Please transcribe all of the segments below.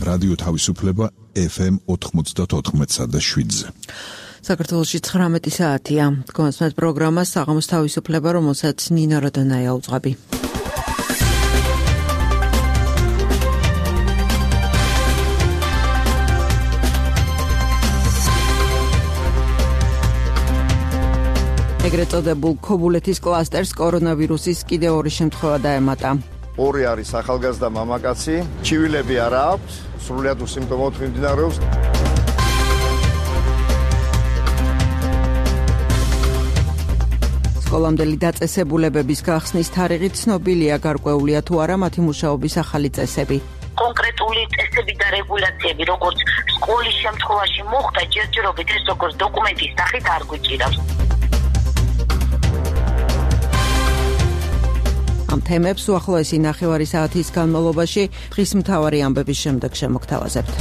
რადიო თავისუფლება FM 94.7-ზე. საქართველოში 19 საათია. გონსმეთ პროგრამა საღამოს თავისუფლება, რომელსაც ნინა როდონაია უძღვები. ეგრეთ წოდებულ ქობულეთის კლასტერს კორონავირუსის კიდევ ორი შემთხვევა დაემატა. ორი არის ახალგაზრდა მამაკაცი, ჩივილები არა აქვს, სრულიად უსიმპტომოდ მიმდინარეობს. სკოლამდელი დაწესებულებების გახსნის თარიღი ცნობილია, გარკვეულია თუ არა მათი მუშაობის ახალი წესები. კონკრეტული წესები და რეგულაციები, როგორც სკოლის შემთხვევაში მოხდა, ჯერჯერობით ეს როგორც დოკუმენტის სახით არ გვიჭირავს. ამ თემებს უახლოესი ნახევარი საათის განმავლობაში დღის მთავარი ამბების შემდეგ შემოგთავაზებთ.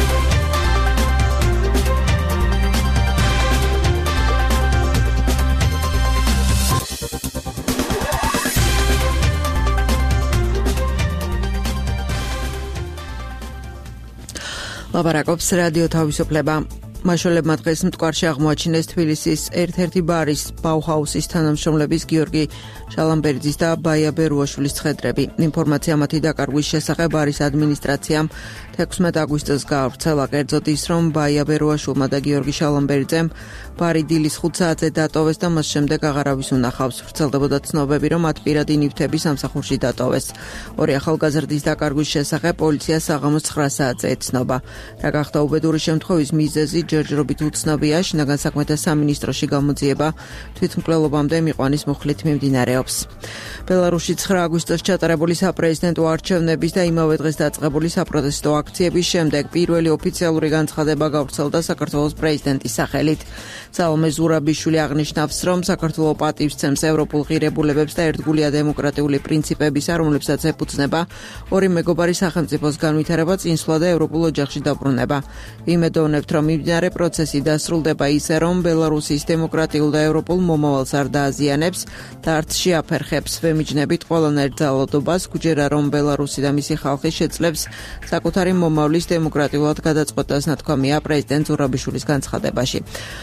ლაპარაკობს რადიო თავისუფლება. მაშველებმა დღეს მტკვარში აღმოაჩინეს თბილისის ერთ-ერთი ბარის ბაუჰაუსის თანამშრომლების გიორგი შალამბერძის და ბაია ბერუაშვილის ცხედრები. ინფორმაცია მათი დაკარგვის შესახებ ბარის ადმინისტრაციამ 16 აგვისტოს გაავრცელა. კერძოდ ის, რომ ბაია ბერუაშვილმა და გიორგი შალამბერძემ ბარი დილის 5 საათზე დატოვეს და მას შემდეგ აღარავის უნახავს. ვრცელდებოდა ცნობები, რომ მათ პირადი ნივთები სამსახურში დატოვეს. ორი ახალგაზრდის დაკარგვის შესახებ პოლიცია საღამოს 9 საათზე ეცნობა. რა გახდა უბედური შემთხვევის მიზეზი ჯერჯერობით უცნობია. შინაგან საქმეთა სამინისტროში გამოძიება თვითმკვლელობამდე მიყვანის მუხლით მიმდინარეობს. ბელარუსში 9 აგვისტოს ჩატარებული საპრეზიდენტო არჩევნების და იმავე დღეს დაწყებული საპროტესტო აქციების შემდეგ პირველი ოფიციალური განცხადება გავრცელდა საქართველოს პრეზიდენტის სახელით. სალომე ზურაბიშვილი აღნიშნავს, რომ საქართველო პატივს ცემს ევროპულ ღირებულებებს და ერთგულია დემოკრატიული პრინციპებისა, რომლებსაც ეფუძნება ორი მეგობარი სახელმწიფოს განვითარება, წინსვლა და ევროპულ ოჯახში დაბრუნება. ვიმედოვნებთ, რომ მიმდინარე პროცესი დასრულდება ისე, რომ ბელარუსის დემოკრატიულ და ევროპულ მომავალს არ დააზიანებს და არც შეაფერხებს. ვემიჯნებით ყველანაირ ძალადობას, გვჯერა, რომ ბელარუსი და მისი ხალხი შეძლებს საკუთარი მომავლის დემოკრატიულად გადაწყვეტას, ნათქვამია პრეზიდენტ ზურაბიშვილის განცხადებაში.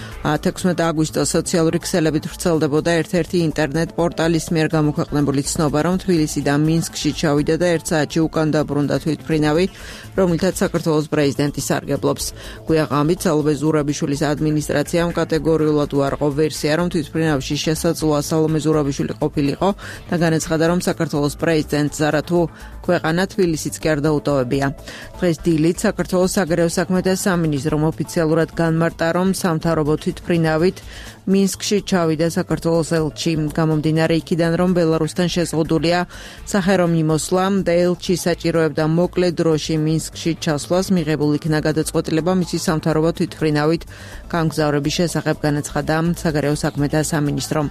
16 აგვისტოს სოციალური ქსელებით ვრცელდებოდა ერთ-ერთი ინტერნეტ პორტალის მიერ გამოქვეყნებული ცნობა, რომ თბილისი და მინსკში ჩავიდა და 1 საათში უკან დაბრუნდა თვითმფრინავი, რომელთაც საქართველოს პრეზიდენტი სარგებლობს. გვიაღამით სალომე ზურაბიშვილის ადმინისტრაციამ კატეგორიულად უარყო ვერსია, რომ თვითმფრინავში შესაძლოა სალომე ზურაბიშვილი ყოფილიყო და განაცხადა, რომ საქართველოს პრეზიდენტს არათუ ქვეყანა თბილისიც კი არ დაუტოვებია. დღეს დილით საქართველოს საგარეო საქმეთა სამინისტრომ ოფიციალურად განმარტა, რომ სამთავრობო თვითმფრინავით მინსკში ჩავიდა საქართველოს ელჩი. გამომდინარე იქიდან, რომ ბელარუსთან შეზღუდულია სახერო მიმოსვლა და ელჩი საჭიროებდა მოკლე დროში მინსკში ჩასვლას, მიღებულ იქნა გადაწყვეტილება მისი სამთავრობო თვითმფრინავით გამგზავრების შესახებ, განაცხადა საგარეო საქმეთა სამინისტრომ.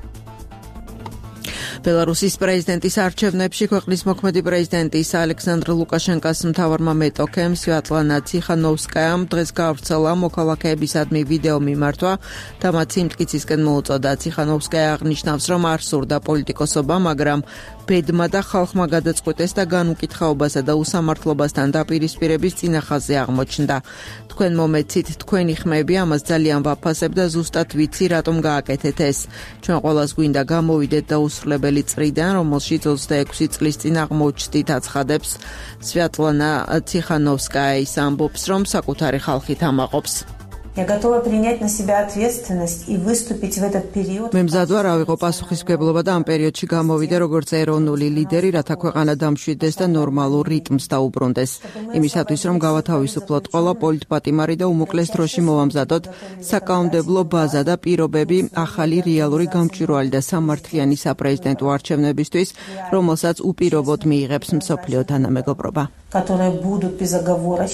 ბელარუსის პრეზიდენტის არჩევნებში ქვეყნის მოქმედი პრეზიდენტის ალექსანდრ ლუკაშენკას მთავარმა მეტოქემ სვიატლანა ციხანოვსკაიამ დღეს გაავრცელა მოქალაქეებისადმი ვიდეო მიმართვა და მათ სიმტკიცისკენ მოუწოდა. ციხანოვსკაია აღნიშნავს, რომ არ სურდა პოლიტიკოსობა, მაგრამ ბედმა და ხალხმა გადაწყვეტეს და განუკითხაობასა და უსამართლობასთან დაპირისპირების წინახაზე აღმოჩნდა. თქვენ მომეცით, თქვენი ხმები, ამას ძალიან ვაფასებ და ზუსტად ვიცი, რატომ გააკეთეთ ეს. ჩვენ ყველას გვინდა გამოვიდეთ და უსრულებელი წრიდან, რომელშიც 26 წლის წინ აღმოჩნდით, აცხადებს სვიატლანა ციხანოვსკაია. ის ამბობს, რომ საკუთარი ხალხით ამაყობს. Я готова принять на себя ответственность и выступить в этот период. მე მზად ვარ ავიღო პასუხისმგებლობა და ამ პერიოდში გამოვიდე როგორც ეროვნული ლიდერი, რათა ქვეყანა დამშვიდეს და ნორმალურ რიტმს დაუბრუნდეს. იმისათვის, რომ გავათავისუფლოთ ყველა პოლიტპატიმარი და უმოკლეს დროში მოვამზადოთ საკანონმდებლო ბაზა და პირობები ახალი რეალური გამჭვირვალე და სამართლიანი საპრეზიდენტო არჩევნებისთვის, რომელსაც უპირობოდ მიიღებს მსოფლიო თანამეგობრობა. которые будут безоговорочно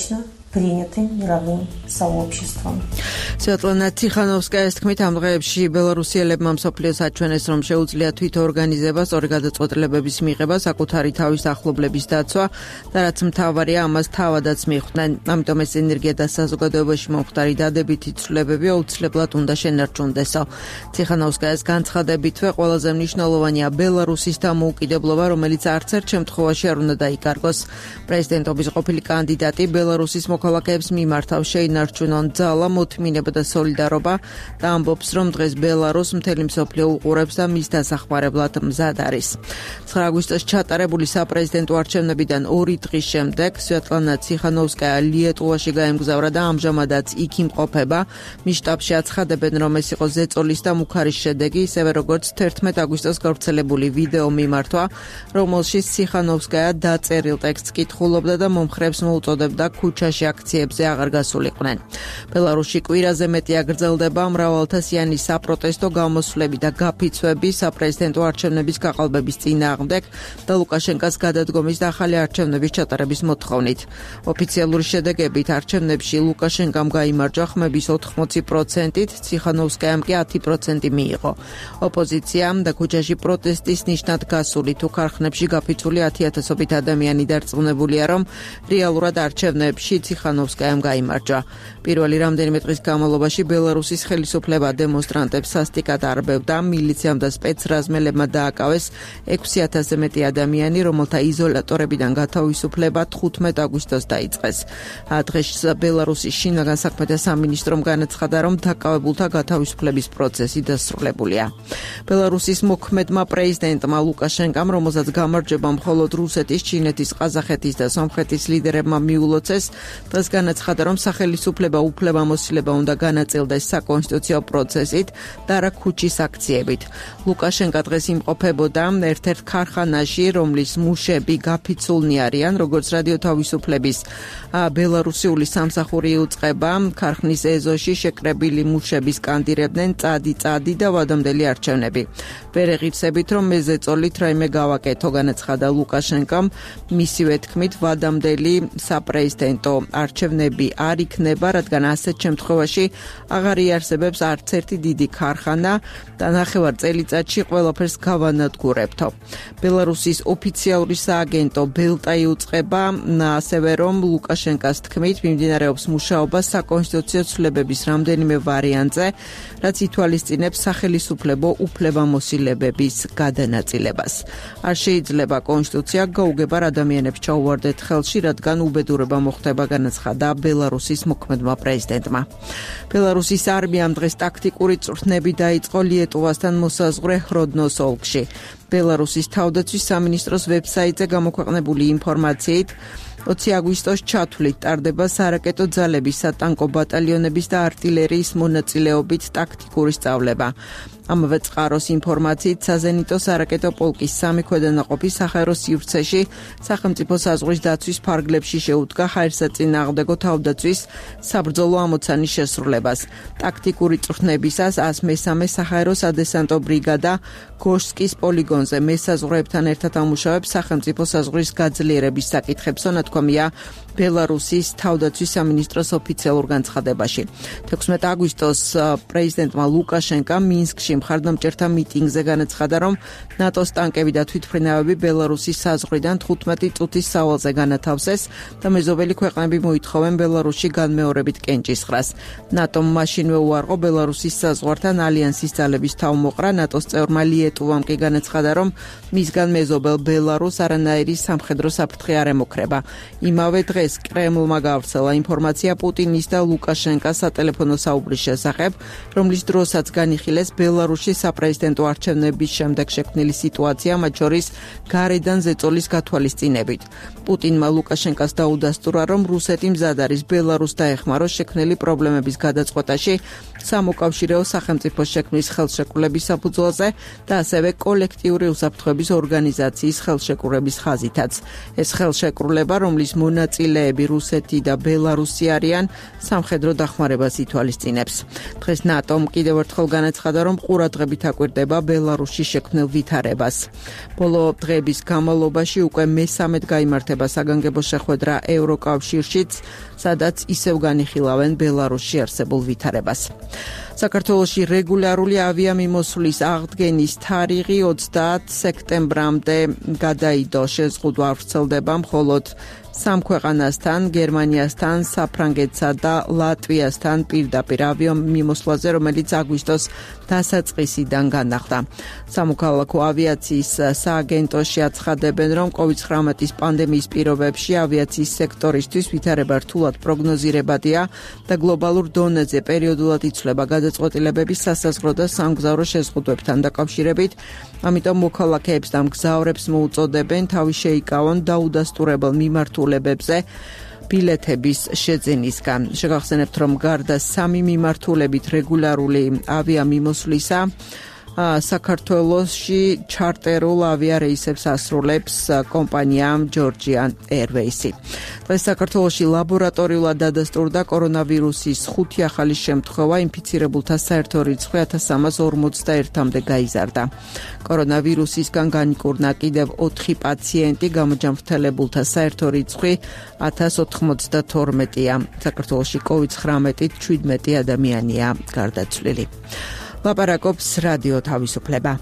принятым мировым сообществом. Svetlana Tikhanovskaya-ის თქმით, ამ დღეებში ბელარუსიელებმა მსოფლიოს აჩვენეს, რომ შეუძლია თვითორგანიზება, სწორი გადაწყვეტილებების მიღება, საკუთარი თავის ახლობლების დაცვა და რაც მთავარია, ამას თავადაც მიხვდნენ. ამიტომ ეს ენერგია და საზოგადოებაში მომხდარი დადებითი ცვლილებები აუცილებლად უნდა შენარჩუნდესო. Tikhanovskaya-ის განცხადებითვე ყველაზე მნიშვნელოვანია ბელარუსის დამოუკიდებლობა, რომელიც არც ერთ შემთხვევაში არ უნდა დაიკარგოს. პრეზიდენტობის ყოფილი კანდიდატი ბელარუსის მოქალაქეებს მიმართავს შეინარჩუნონ ძალა, მოთმინება და სოლიდარობა და ამბობს, რომ დღეს ბელარუსს მთელი მსოფლიო უყურებს და მის დასახმარებლად მზად არის. 9 აგვისტოს ჩატარებული საპრეზიდენტო არჩევნებიდან 2 დღის შემდეგ Svetlana Tikhanovskaya ლიეტუვაში გაემგზავრა და ამჟამადაც იქ იმყოფება. მის შტაბში აცხადებენ, რომ ეს იყო ზეწოლის და მუქარის შედეგი, ისევე როგორც 11 აგვისტოს გავრცელებული ვიდეო მიმართვა, რომელშიც Tikhanovskaya დაწერილ ტექსტს კითხულობდა და მომხრეებს მოუწოდებდა ქუჩაში აქციებზე აღარ გასულიყვნენ. ბელარუსში კვირაზე მეტი აგრძელდება მრავალთასიანი საპროტესტო გამოსვლები და გაფიცვები საპრეზიდენტო არჩევნების გაყალბების წინააღმდეგ და ლუკაშენკას გადადგომის და ახალი არჩევნების ჩატარების მოთხოვნით. ოფიციალური შედეგებით არჩევნებში ლუკაშენკამ გაიმარჯვა ხმების 80%-ით, Tikhanovskaya-მ კი 10% მიიღო. ოპოზიციამ და ქუჩაში პროტესტის ნიშნად გასული თუ ქარხნებში გაფიცული 10,000-ობით ადამიანი დარწმუნებულია, რომ რეალურად არჩევნებში Tikhanovskaya-მ გაიმარჯვა. პირველი რამდენიმე დღის განმავლობაში ბელარუსის ხელისუფლება დემონსტრანტებს სასტიკად არბევდა, მილიციამ და სპეცრაზმელებმა დააკავეს 6,000-ზე მეტი ადამიანი, რომელთა იზოლატორებიდან გათავისუფლება 15 აგვისტოს დაიწყეს. დღეს ბელარუსის შინაგან საქმეთა სამინისტრომ განაცხადა, რომ დაკავებულთა გათავისუფლების პროცესი დასრულებულია. ბელარუსის მოქმედმა პრეზიდენტმა ლუკაშენკამ, რომელსაც გამარჯვება მხოლოდ რუსეთის, ჩინეთის, ყაზახეთის და სომხეთის ლიდერებმა მიულოცეს, დღეს განაცხადა, რომ სახელისუფლება უფლებამოსილება უნდა განაწილდეს საკონსტიტუციო პროცესით და არა ქუჩის აქციებით. ლუკაშენკა დღეს იმყოფებოდა ერთ-ერთ ქარხანაში, რომლის მუშები გაფიცულნი არიან, როგორც რადიო თავისუფლების ბელარუსიული სამსახური იუწყება, ქარხნის ეზოში შეკრებილი მუშები სკანდირებდნენ წადი და ვადამდელი არჩევნები. ვერ ეღირსებით, რომ მე ზეწოლით რაიმე გავაკეთო, განაცხადა ლუკაშენკამ. მისივე თქმით, ვადამდელი საპრეზიდენტო არჩევნები არ იქნება, რადგან ასეთ შემთხვევაში აღარ იარსებებს არც ერთი დიდი ქარხანა და ნახევარ წელიწადში ყველაფერს გავანადგურებთო. ბელარუსის ოფიციალური სააგენტო ბელტა იუწყება, ასევე რომ ლუკაშენკას თქმით, მიმდინარეობს მუშაობა საკონსტიტუციო ცვლილებების რამდენიმე ვარიანტზე, რაც ითვალისწინებს სახელისუფლებო უფლებამოსილებების გადანაწილებას. არ შეიძლება კონსტიტუცია გაუგებარ ადამიანებს ჩაუვარდეთ ხელში, რადგან უბედურება მოხდება, განაცხადა ბელარუსის მოქმედმა პრეზიდენტმა. ბელარუსის არმიამ დღეს ტაქტიკური წვრთნები დაიწყო ლიეტუვასთან მოსაზღვრე ხროდნოს ოლქში. ბელარუსის თავდაცვის სამინისტროს ვებსაიტზე გამოქვეყნებული ინფორმაციით 20 აგვისტოს ჩათვლით ტარდება სარაკეტო ძალების, სატანკო ბატალიონების და არტილერიის მონაწილეობით ტაქტიკური სწავლება. ამავე წყაროს ინფორმაციით საზენიტო სარაკეტო პოლკის 3 ქვედანაყოფი საჰაერო სივრცეში სახელმწიფო საზღვრის დაცვის ფარგლებში შეუდგა ჰაერსაწინააღმდეგო თავდაცვის საბრძოლო ამოცანის შესრულებას. ტაქტიკური წვრთნებისას 103 საჰაერო სადესანტო ბრიგადა გოშსკის პოლიგონზე მესაზღვრეებთან ერთად ამუშავებს სახელმწიფო საზღვრის გაძლიერების საკითხებს, ნათქვამია ბელარუსის თავდაცვის სამინისტროს ოფიციალურ განცხადებაში. 16 აგვისტოს პრეზიდენტმა ლუკაშენკამ მინსკში მხარდამჭერთა მიტინგზე განაცხადა, რომ ნატოს ტანკები და თვითმფრინავები ბელარუსის საზღვრიდან 15 წუთის სავალზე განათავსეს და მეზობელი ქვეყნები მოითხოვენ ბელარუსში განმეორებით კენჭისყრას. ნატომ მაშინვე უარყო ბელარუსის საზღვართან ალიანსის ძალების თავმოყრა. ნატოს წევრმა ლიეტუვამ კი განაცხადა, რომ მისგან მეზობელ ბელარუსს არანაირი სამხედრო საფრთხე არ ემუქრება. იმავე დღეს კრემლმა გავრცელა ინფორმაცია პუტინის და ლუკაშენკას სატელეფონო საუბრის შესახებ, რომლის დროსაც განიხილეს ბელარუსის საპრეზიდენტო არჩევნების შემდეგ შექმნილი სიტუაცია, მათ შორის გარედან ზეწოლის გათვალისწინებით. პუტინმა ლუკაშენკას დაუდასტურა, რომ რუსეთი მზად არის ბელარუსს დაეხმაროს შექმნილი პრობლემების გადაწყვეტაში, სამოკავშირეო სახელმწიფოს შექმნის ხელშეკრულების საფუძველზე და ასევე კოლექტიური უსაფრთხოების ორგანიზაციის ხელშეკრულების ხაზითაც. ეს ხელშეკრულება, რომლის მონაწილეები რუსეთი და ბელარუსი არიან, სამხედრო დახმარებას ითვალისწინებს. დღეს ნატომ კიდევ ერთხელ განაცხადა, რომ ყურადღებით აკვირდება ბელარუსში შექმნილ ვითარებას. ბოლო დღეების განმავლობაში უკვე მესამედ გაიმართება საგანგებო შეხვედრა ევროკავშირშიც, სადაც ისევ განიხილავენ ბელარუსში არსებულ ვითარებას. საქართველოში რეგულარული ავიამიმოსვლის აღდგენის თარიღი 30 სექტემბრამდე გადაიდო. შეზღუდვა არ ვრცელდება მხოლოდ სამ ქვეყანასთან, გერმანიასთან, საფრანგეთსა და ლატვიასთან პირდაპირ ავიამიმოსვლაზე, რომელიც აგვისტოს დასაწყისიდან განახლდა. სამოქალაქო ავიაციის სააგენტოში აცხადებენ, რომ COVID-19 პანდემიის პირობებში ავიაციის სექტორისთვის ვითარება რთულად პროგნოზირებადია და გლობალურ დონეზე პერიოდულად იცვლება გადაწყვეტილებები სასაზღვრო და სამგზავრო შეზღუდვებთან დაკავშირებით. ამიტომ მოქალაქეებს და მგზავრებს მოუწოდებენ თავი შეიკავონ დაუდასტურებელ მიმართულებებზე ბილეთების შეძენისგან. შეგახსენებთ, რომ გარდა სამი მიმართულებით რეგულარული ავიამიმოსვლისა, საქართველოში ჩარტერულ ავიარეისებს ასრულებს კომპანია Georgian Airways. დღეს საქართველოში ლაბორატორიულად დადასტურდა კორონავირუსის 5 ახალი შემთხვევა, ინფიცირებულთა საერთო რიცხვი 1341-მდე გაიზარდა. კორონავირუსისგან განიკურნა კიდევ 4 პაციენტი, გამოჯანმრთელებულთა საერთო რიცხვი 1092-ია. საქართველოში COVID-19-ით 17 ადამიანია გარდაცვლილი. ლაპარაკობს რადიო თავისუფლება.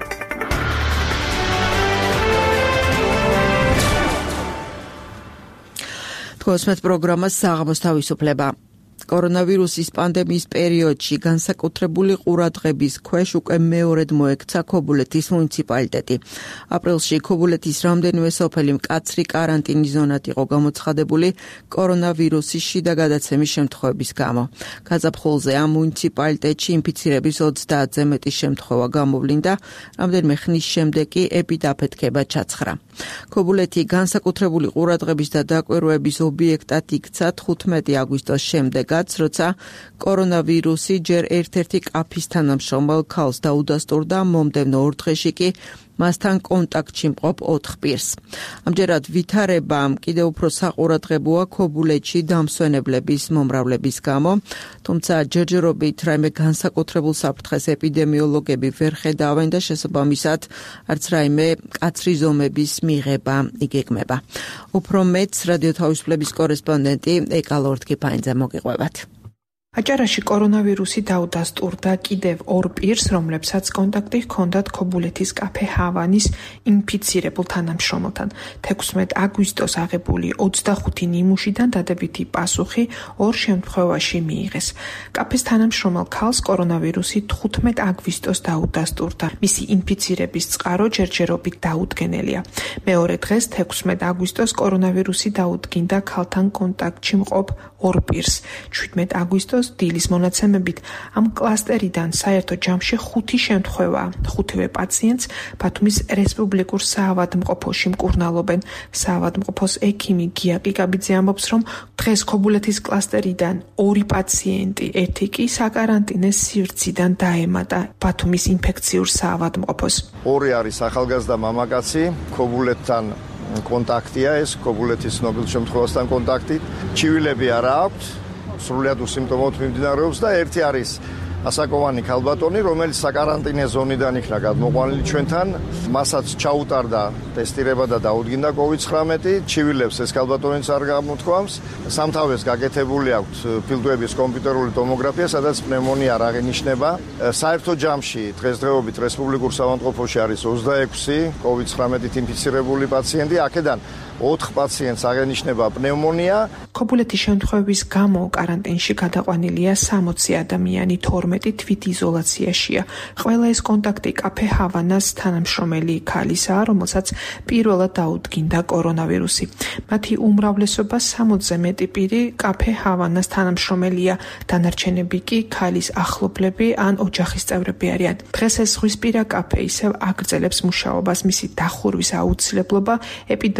თქოსმეთ პროგრამას საღამოს თავისუფლება. კორონავირუსის პანდემიის პერიოდში განსაკუთრებული ყურადღების ქვეშ უკვე მეორედ მოექცა ქობულეთის მუნიციპალიტეტი. აპრილში ქობულეთის რამდენიმე სოფელი მკაცრი კარანტინის ზონად იყო გამოცხადებული კორონავირუსის შიდა გადაცემის შემთხვევების გამო. გაზაფხულზე ამ მუნიციპალიტეტში ინფიცირების 30-ზე მეტი შემთხვევა გამოვლინდა, რამდენიმე ხნის შემდეგ კი ეპიდაფეთქება ჩაცხრა. ქობულეთი განსაკუთრებული ყურადღების და დაკვირვების ობიექტად იქცა 15 აგვისტოს შემდეგაც, როცა კორონავირუსი ჯერ ერთ-ერთი კაფის თანამშრომელ ქალს დაუდასტურდა, მომდევნო 2 დღეში კი მასთან კონტაქტში მყოფ 4 პირს. ამჯერად ვითარებამ კიდევ უფრო საყურადღებოა ქობულეთში დამსვენებლების მომრავლების გამო, თუმცა ჯერჯერობით რაიმე განსაკუთრებულ საფრთხეს ეპიდემიოლოგები ვერ ხედავენ და შესაბამისად არც რაიმე მკაცრი ზომების მიღება იგეგმება. უფრო მეც რადიო თავისუფლების კორესპონდენტი ეკა ლორდ-კიფაინძე მოგიყვებათ. აჭარაში კორონავირუსი დაუდასტურდა კიდევ 2 პირს, რომლებსაც კონტაქტი ჰქონდათ ქობულეთის კაფე ჰავანის ინფიცირებულ თანამშრომელთან. 16 აგვისტოს აღებული 25 ნიმუშიდან დადებითი პასუხი 2 შემთხვევაში მიიღეს. კაფეს თანამშრომელ ქალს კორონავირუსი 15 აგვისტოს დაუდასტურდა. მისი ინფიცირების წყარო ჯერჯერობით დაუდგენელია. მეორე დღეს 16 აგვისტოს კორონავირუსი დაუდგინდა ქალთან კონტაქტში მყოფ 2 პირს. 17 აგვისტოს დილის მონაცემებით ამ კლასტერიდან საერთო ჯამში 5 შემთხვევა. 5-ვე პაციენტს ბათუმის რესპუბლიკურ საავადმყოფოში მკურნალობენ. საავადმყოფოს ექიმი გია ყიკაბიძე ამბობს, რომ დღეს ქობულეთის კლასტერიდან 2 პაციენტი, ერთი კი საკარანტინეს სივრციდან დაემატა ბათუმის ინფექციურ საავადმყოფოს. 2 არის ახალგაზრდა მამაკაცი, ქობულეთთან კონტაქტია ეს, ქობულეთის ცნობილ შემთხვევასთან კონტაქტი. ჩივილები არ აქვს, სრულად უსიმპტომოდ მიმდინარეობს და ერთი არის ასაკოვანი ქალბატონი, რომელიც საკარანტინე ზონიდან იქნა გადმოყვანილი ჩვენთან. მასაც ჩაუტარდა ტესტირება და დაუდგინდა COVID-19. ჩივილებს ეს ქალბატონიც არ გამოთქვამს. სამთავეს გაკეთებული აქვს ფილტვების კომპიუტერული ტომოგრაფია, სადაც პნევმონია არ აღინიშნება. საერთო ჯამში დღესდღეობით რესპუბლიკურ საავადმყოფოში არის 26 COVID-19-ით ინფიცირებული პაციენტი. აქედან 4 პაციენტს აღენიშნება პნევმონია. ქობულეთის შემთხვევების გამო კარანტინში გადაყვანილია 60 ადამიანი, 12 თვითიზოლაციაშია. ყველა ეს კონტაქტი კაფე ჰავანას თანამშრომელი ქალისაა, რომელსაც პირველად დაუდგინდა კორონავირუსი. მათი უმრავლესობა 60-ზე მეტი პირი კაფე ჰავანას თანამშრომელია, დანარჩენები კი ქალის ახლობლები ან ოჯახის წევრები არიან. დღეს ეს ზღვისპირა კაფე ისევ აგრძელებს მუშაობას, მისი დახურვის აუცილებლობა ეპიდემიოლოგ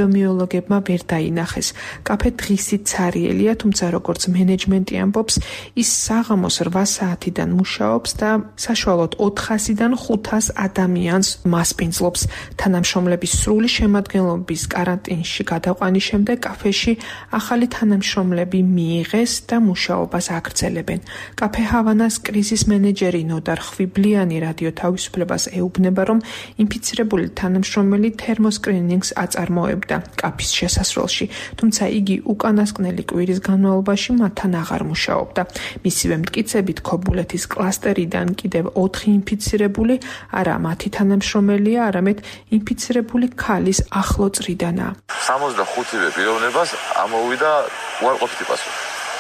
ეპიდემიოლოგებმა ვერ დაინახეს. კაფე დღისით ცარიელია, თუმცა როგორც მენეჯმენტი ამბობს, ის საღამოს 8 საათიდან მუშაობს და საშუალოდ 400-დან 500 ადამიანს მასპინძლობს. თანამშრომლების სრული შემადგენლობის კარანტინში გადაყვანის შემდეგ კაფეში ახალი თანამშრომლები მიიღეს და მუშაობას აგრძელებენ. კაფე ჰავანას კრიზის მენეჯერი ნოდარ ხვიბლიანი რადიო თავისუფლებას ეუბნება, რომ ინფიცირებული თანამშრომელი თერმოსკრინინგს აწარმოებდა კაფის შესასრულში, თუმცა იგი უკანასკნელი კვირის განმავლობაში მათთან აღარ მუშაობდა. მისივე მტკიცებით, ქობულეთის კლასტერიდან კიდევ 4 ინფიცირებული არა მათი თანამშრომელია, არამედ ინფიცირებული ქალის ახლო წრიდანაა. 65-ვე პიროვნებას ამოვიდა უარყოფითი პასუხი.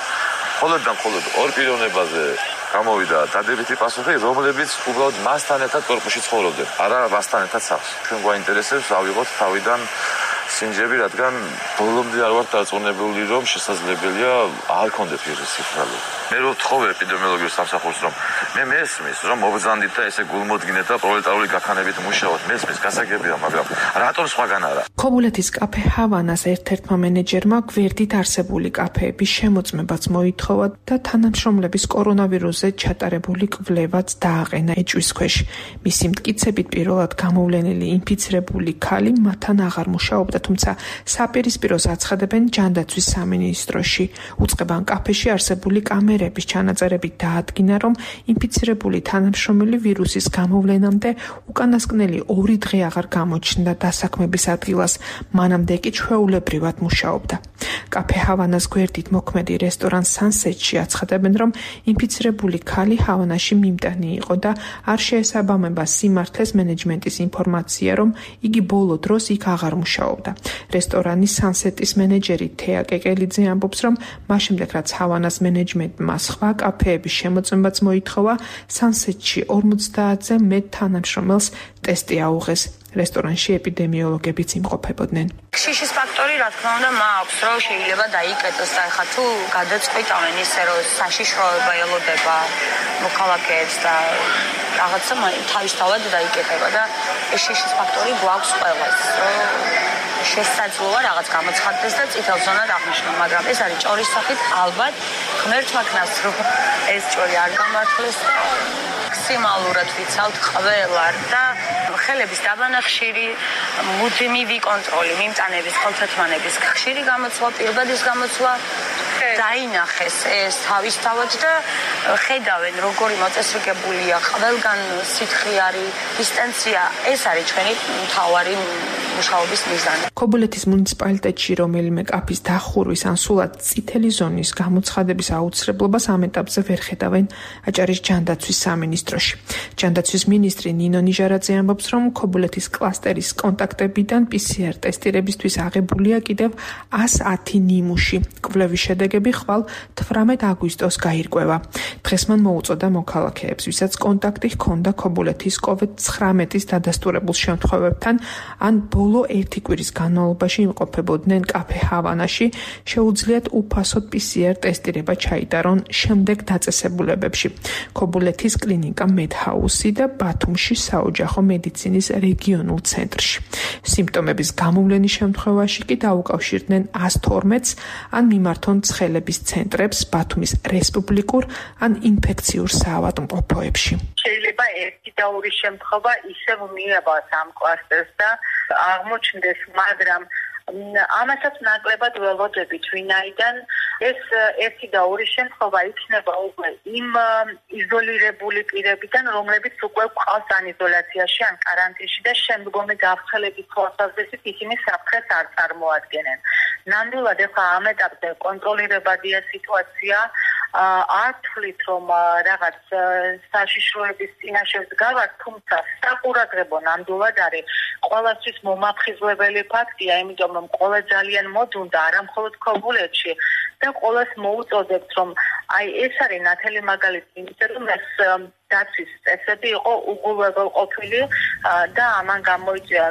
მხოლოდ 2 პიროვნებაზე გამოვიდა დადებითი პასუხი, რომლებიც უბრალოდ მასთან ერთად კორპუსში ცხოვრობდნენ, არა მასთან ერთად სახლში. ჩვენ გვაინტერესებს ავიღოთ თავიდან სინჯები, რადგან ბოლომდე არ ვარ დარწმუნებული, რომ შესაძლებელია არ კონდეთ ვირუსის სიფრალო. მე რო ვთხოვე ეპიდემიოლოგიურ სამსახურს, რომ მე მესმის, რომ მობრძანდით და ესე გულმოდგინეთ და პროლეტარული გაქანებით მუშაობთ, მესმის, გასაგებია, მაგრამ რატომ სხვაგან არა? ქობულეთის კაფე ჰავანას ერთ-ერთმა მენეჯერმა გვერდით არსებული კაფეების შემოწმებაც მოითხოვა და თანამშრომლების კორონავირუსზე ჩატარებული კვლევაც დააყენა ეჭვის ქვეშ. მისი მტკიცებით, პირველად გამოვლენილი ინფიცირებული ქალი მათთან აღარ მუშაობდა, თუმცა საპირისპიროს აცხადებენ ჯანდაცვის სამინისტროში. უწყებან კაფეში არსებული კამერების ჩანაწერებით დაადგინა, რომ ინფიცირებული თანამშრომელი ვირუსის გამოვლენამდე უკანასკნელი 2 დღე აღარ გამოჩნდა დასაქმების ადგილას, მანამდე კი ჩვეულებრივად მუშაობდა. კაფე ჰავანას გვერდით მოქმედი რესტორან სანსეტში აცხადებენ, რომ ინფიცირებული ქალი ჰავანაში მიმტანი იყო და არ შეესაბამება სიმართლეს მენეჯმენტის ინფორმაცია, რომ იგი ბოლო დროს იქ აღარ მუშაობდა. რესტორანის სანსეტის მენეჯერი თეა კეკელიძე ამბობს, რომ მას შემდეგ რაც ჰავანას მენეჯმენტმა სხვა კაფეების შემოწმებაც მოითხოვა, სანსეტში 50-ზე მეტ თანამშრომელს ტესტი აუღეს. რესტორანში ეპიდემიოლოგებიც იმყოფებოდნენ. შიშის ფაქტორი, რა თქმა უნდა, მაქვს, რომ შეიძლება დაიკეტოს და ახლა თუ გადაწყვიტავენ ისე, რომ საშიშროება ელოდება მოქალაქეებს და რაღაცა თავისთავად დაიკეტება და ეს შიშის ფაქტორი გვაქვს ყველას, რომ შესაძლოა რაღაც გამოცხადდეს და წითელ ზონად აღნიშნოს, მაგრამ ეს არის ჭორის სახით, ალბათ ღმერთმა ქნას, რომ ეს ჭორი არ გამართლეს და მაქსიმალურად ვიცავთ ყველა და ხელების დაბანახშირი, მუდმივი კონტროლი, მიმტანების, ხელთათმანების ხშირი გამოცვლა, პირბადის გამოცვლა დაინახეს ეს თავისთავად და ხედავენ როგორი მოწესრიგებულია ყველგან სითხე არის, დისტანცია, ეს არის ჩვენი მთავარი მუშაობის მიზანი. ქობულეთის მუნიციპალიტეტში რომელიმე კაფის დახურვის ან სულად წითელი ზონის გამოცხადების აუცილებლობას ამ ეტაპზე ვერ ხედავენ აჭარის ჯანდაცვის სამინისტროში. ჯანდაცვის მინისტრი ნინო ნიჟარაძე ამბობს, რომ ქობულეთის კლასტერის კონტაქტებიდან PCR ტესტირებისთვის აღებულია კიდევ 110 ნიმუში. კვლევის შედეგები ხვალ 18 აგვისტოს გაირკვევა. დღეს მან მოუწოდა მოქალაქეებს, ვისაც კონტაქტი ჰქონდა ქობულეთის COVID-19 დადასტურებულ შემთხვევებთან, ან ბოლო 1 კვირის განმავლობაში იმყოფებოდნენ კაფე ჰავანაში, შეუძლიათ უფასოდ PCR ტესტირება ჩაიტარონ შემდეგ დაწესებულებებში. ქობულეთის კლინიკა მედჰაუსი და ბათუმში საოჯახო მედიცინის რეგიონულ ცენტრში. სიმპტომების გამოვლენის შემთხვევაში კი დაუკავშირდნენ 112-ს ან მიმართონ ცხელების ცენტრებს ბათუმის რესპუბლიკურ ან ინფექციურ საავადმყოფოებში. შეიძლება ერთი და ორი შემთხვევა ისევ მიაბას ამ კლასტერს და აღმოჩნდეს, მაგრამ ამასაც ნაკლებად ველოდებით, ვინაიდან ეს ერთი და ორი შემთხვევა იქნება უკვე იმ იზოლირებული პირებიდან, რომლებიც უკვე ყავს ან იზოლაციაში, ან კარანტინში და შემდგომი გავრცელების თვალსაზრისით ისინი საფრთხეს არ წარმოადგენენ. ნამდვილად ახლა ამ ეტაპზე კონტროლირებადია სიტუაცია, არ თვლით, რომ რაღაც საშიშროების წინაშე ვდგავართ, თუმცა საყურადღებო ნამდვილად არის ყველასთვის მომაფხიზლებელი ფაქტია, იმიტომ რომ ყველა ძალიან მოდუნდა, არა მხოლოდ ქობულეთში და ყველას მოუწოდებთ, რომ აი ეს არის ნათელი მაგალითი, იმიტომ რომ ეს დაცვის წესები იყო უგულებელყოფილი და ამან გამოიწვია.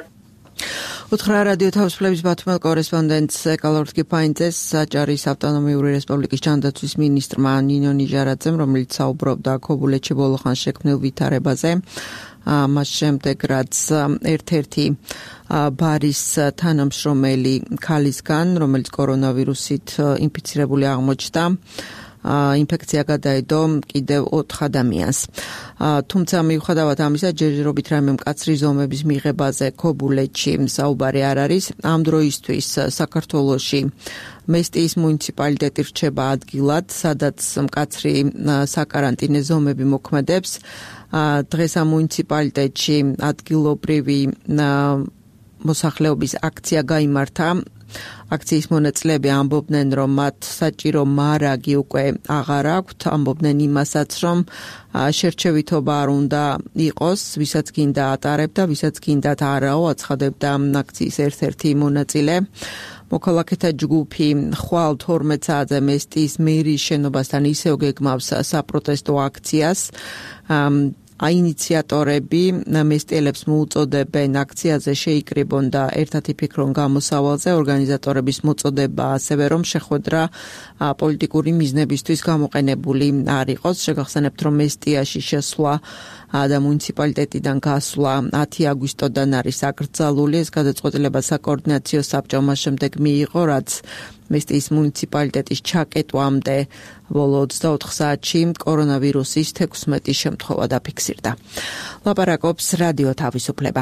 უთხრა რადიო თავისუფლების ბათუმელ კორესპონდენტს ეკალორდ კიფაინძეს აჭარის ავტონომიური რესპუბლიკის ჯანდაცვის მინისტრმა ნინო ნიჟარაძემ, რომელიც საუბრობდა ქობულეთში ბოლო ხანს შექმნილ ვითარებაზე. მას შემდეგ რაც ერთ-ერთი ბარის თანამშრომელი ქალისგან, რომელიც კორონავირუსით ინფიცირებული აღმოჩნდა, ინფექცია გადაედო კიდევ 4 ადამიანს. თუმცა მიუხედავად ამისა, ჯერჯერობით რაიმე მკაცრი ზომების მიღებაზე ქობულეთში საუბარი არ არის. ამ დროისთვის საქართველოში მესტიის მუნიციპალიტეტი რჩება ადგილად, სადაც მკაცრი საკარანტინე ზომები მოქმედებს. დღეს ამ მუნიციპალიტეტში ადგილობრივი მოსახლეობის აქცია გაიმართა. აქციის მონაწილეები ამბობდნენ, რომ მათ საჭირო მარაგი უკვე აღარ აქვთ, ამბობდნენ იმასაც, რომ შერჩევითობა არ უნდა იყოს, ვისაც გინდა ატარებდა, ვისაც გინდათ არაო, აცხადებდა აქციის ერთ-ერთი მონაწილე. მოქალაქეთა ჯგუფი ხვალ 12 საათზე მესტიის მერიის შენობასთან ისევ გეგმავს საპროტესტო აქციას. აინიციატორები მესტიელებს მოუწოდებენ აქციაზე შეიკრიბონ და ერთად იფიქრონ გამოსავალზე. ორგანიზატორების მოწოდება ასევე რომ შეხვედრა პოლიტიკური მიზნებისთვის გამოყენებული არ იყოს. შეგახსენებთ, რომ მესტიაში შესვლა და მუნიციპალიტეტიდან გასვლა 10 აგვისტოდან არის აკრძალული. ეს გადაწყვეტილება საკოორდინაციო საბჭომ მას შემდეგ მიიღო, რაც მესტიის მუნიციპალიტეტის ჩაკეტვამდე ბოლო 24 საათში კორონავირუსის 16 შემთხვევა დაფიქსირდა. ლაპარაკობს რადიო თავისუფლება.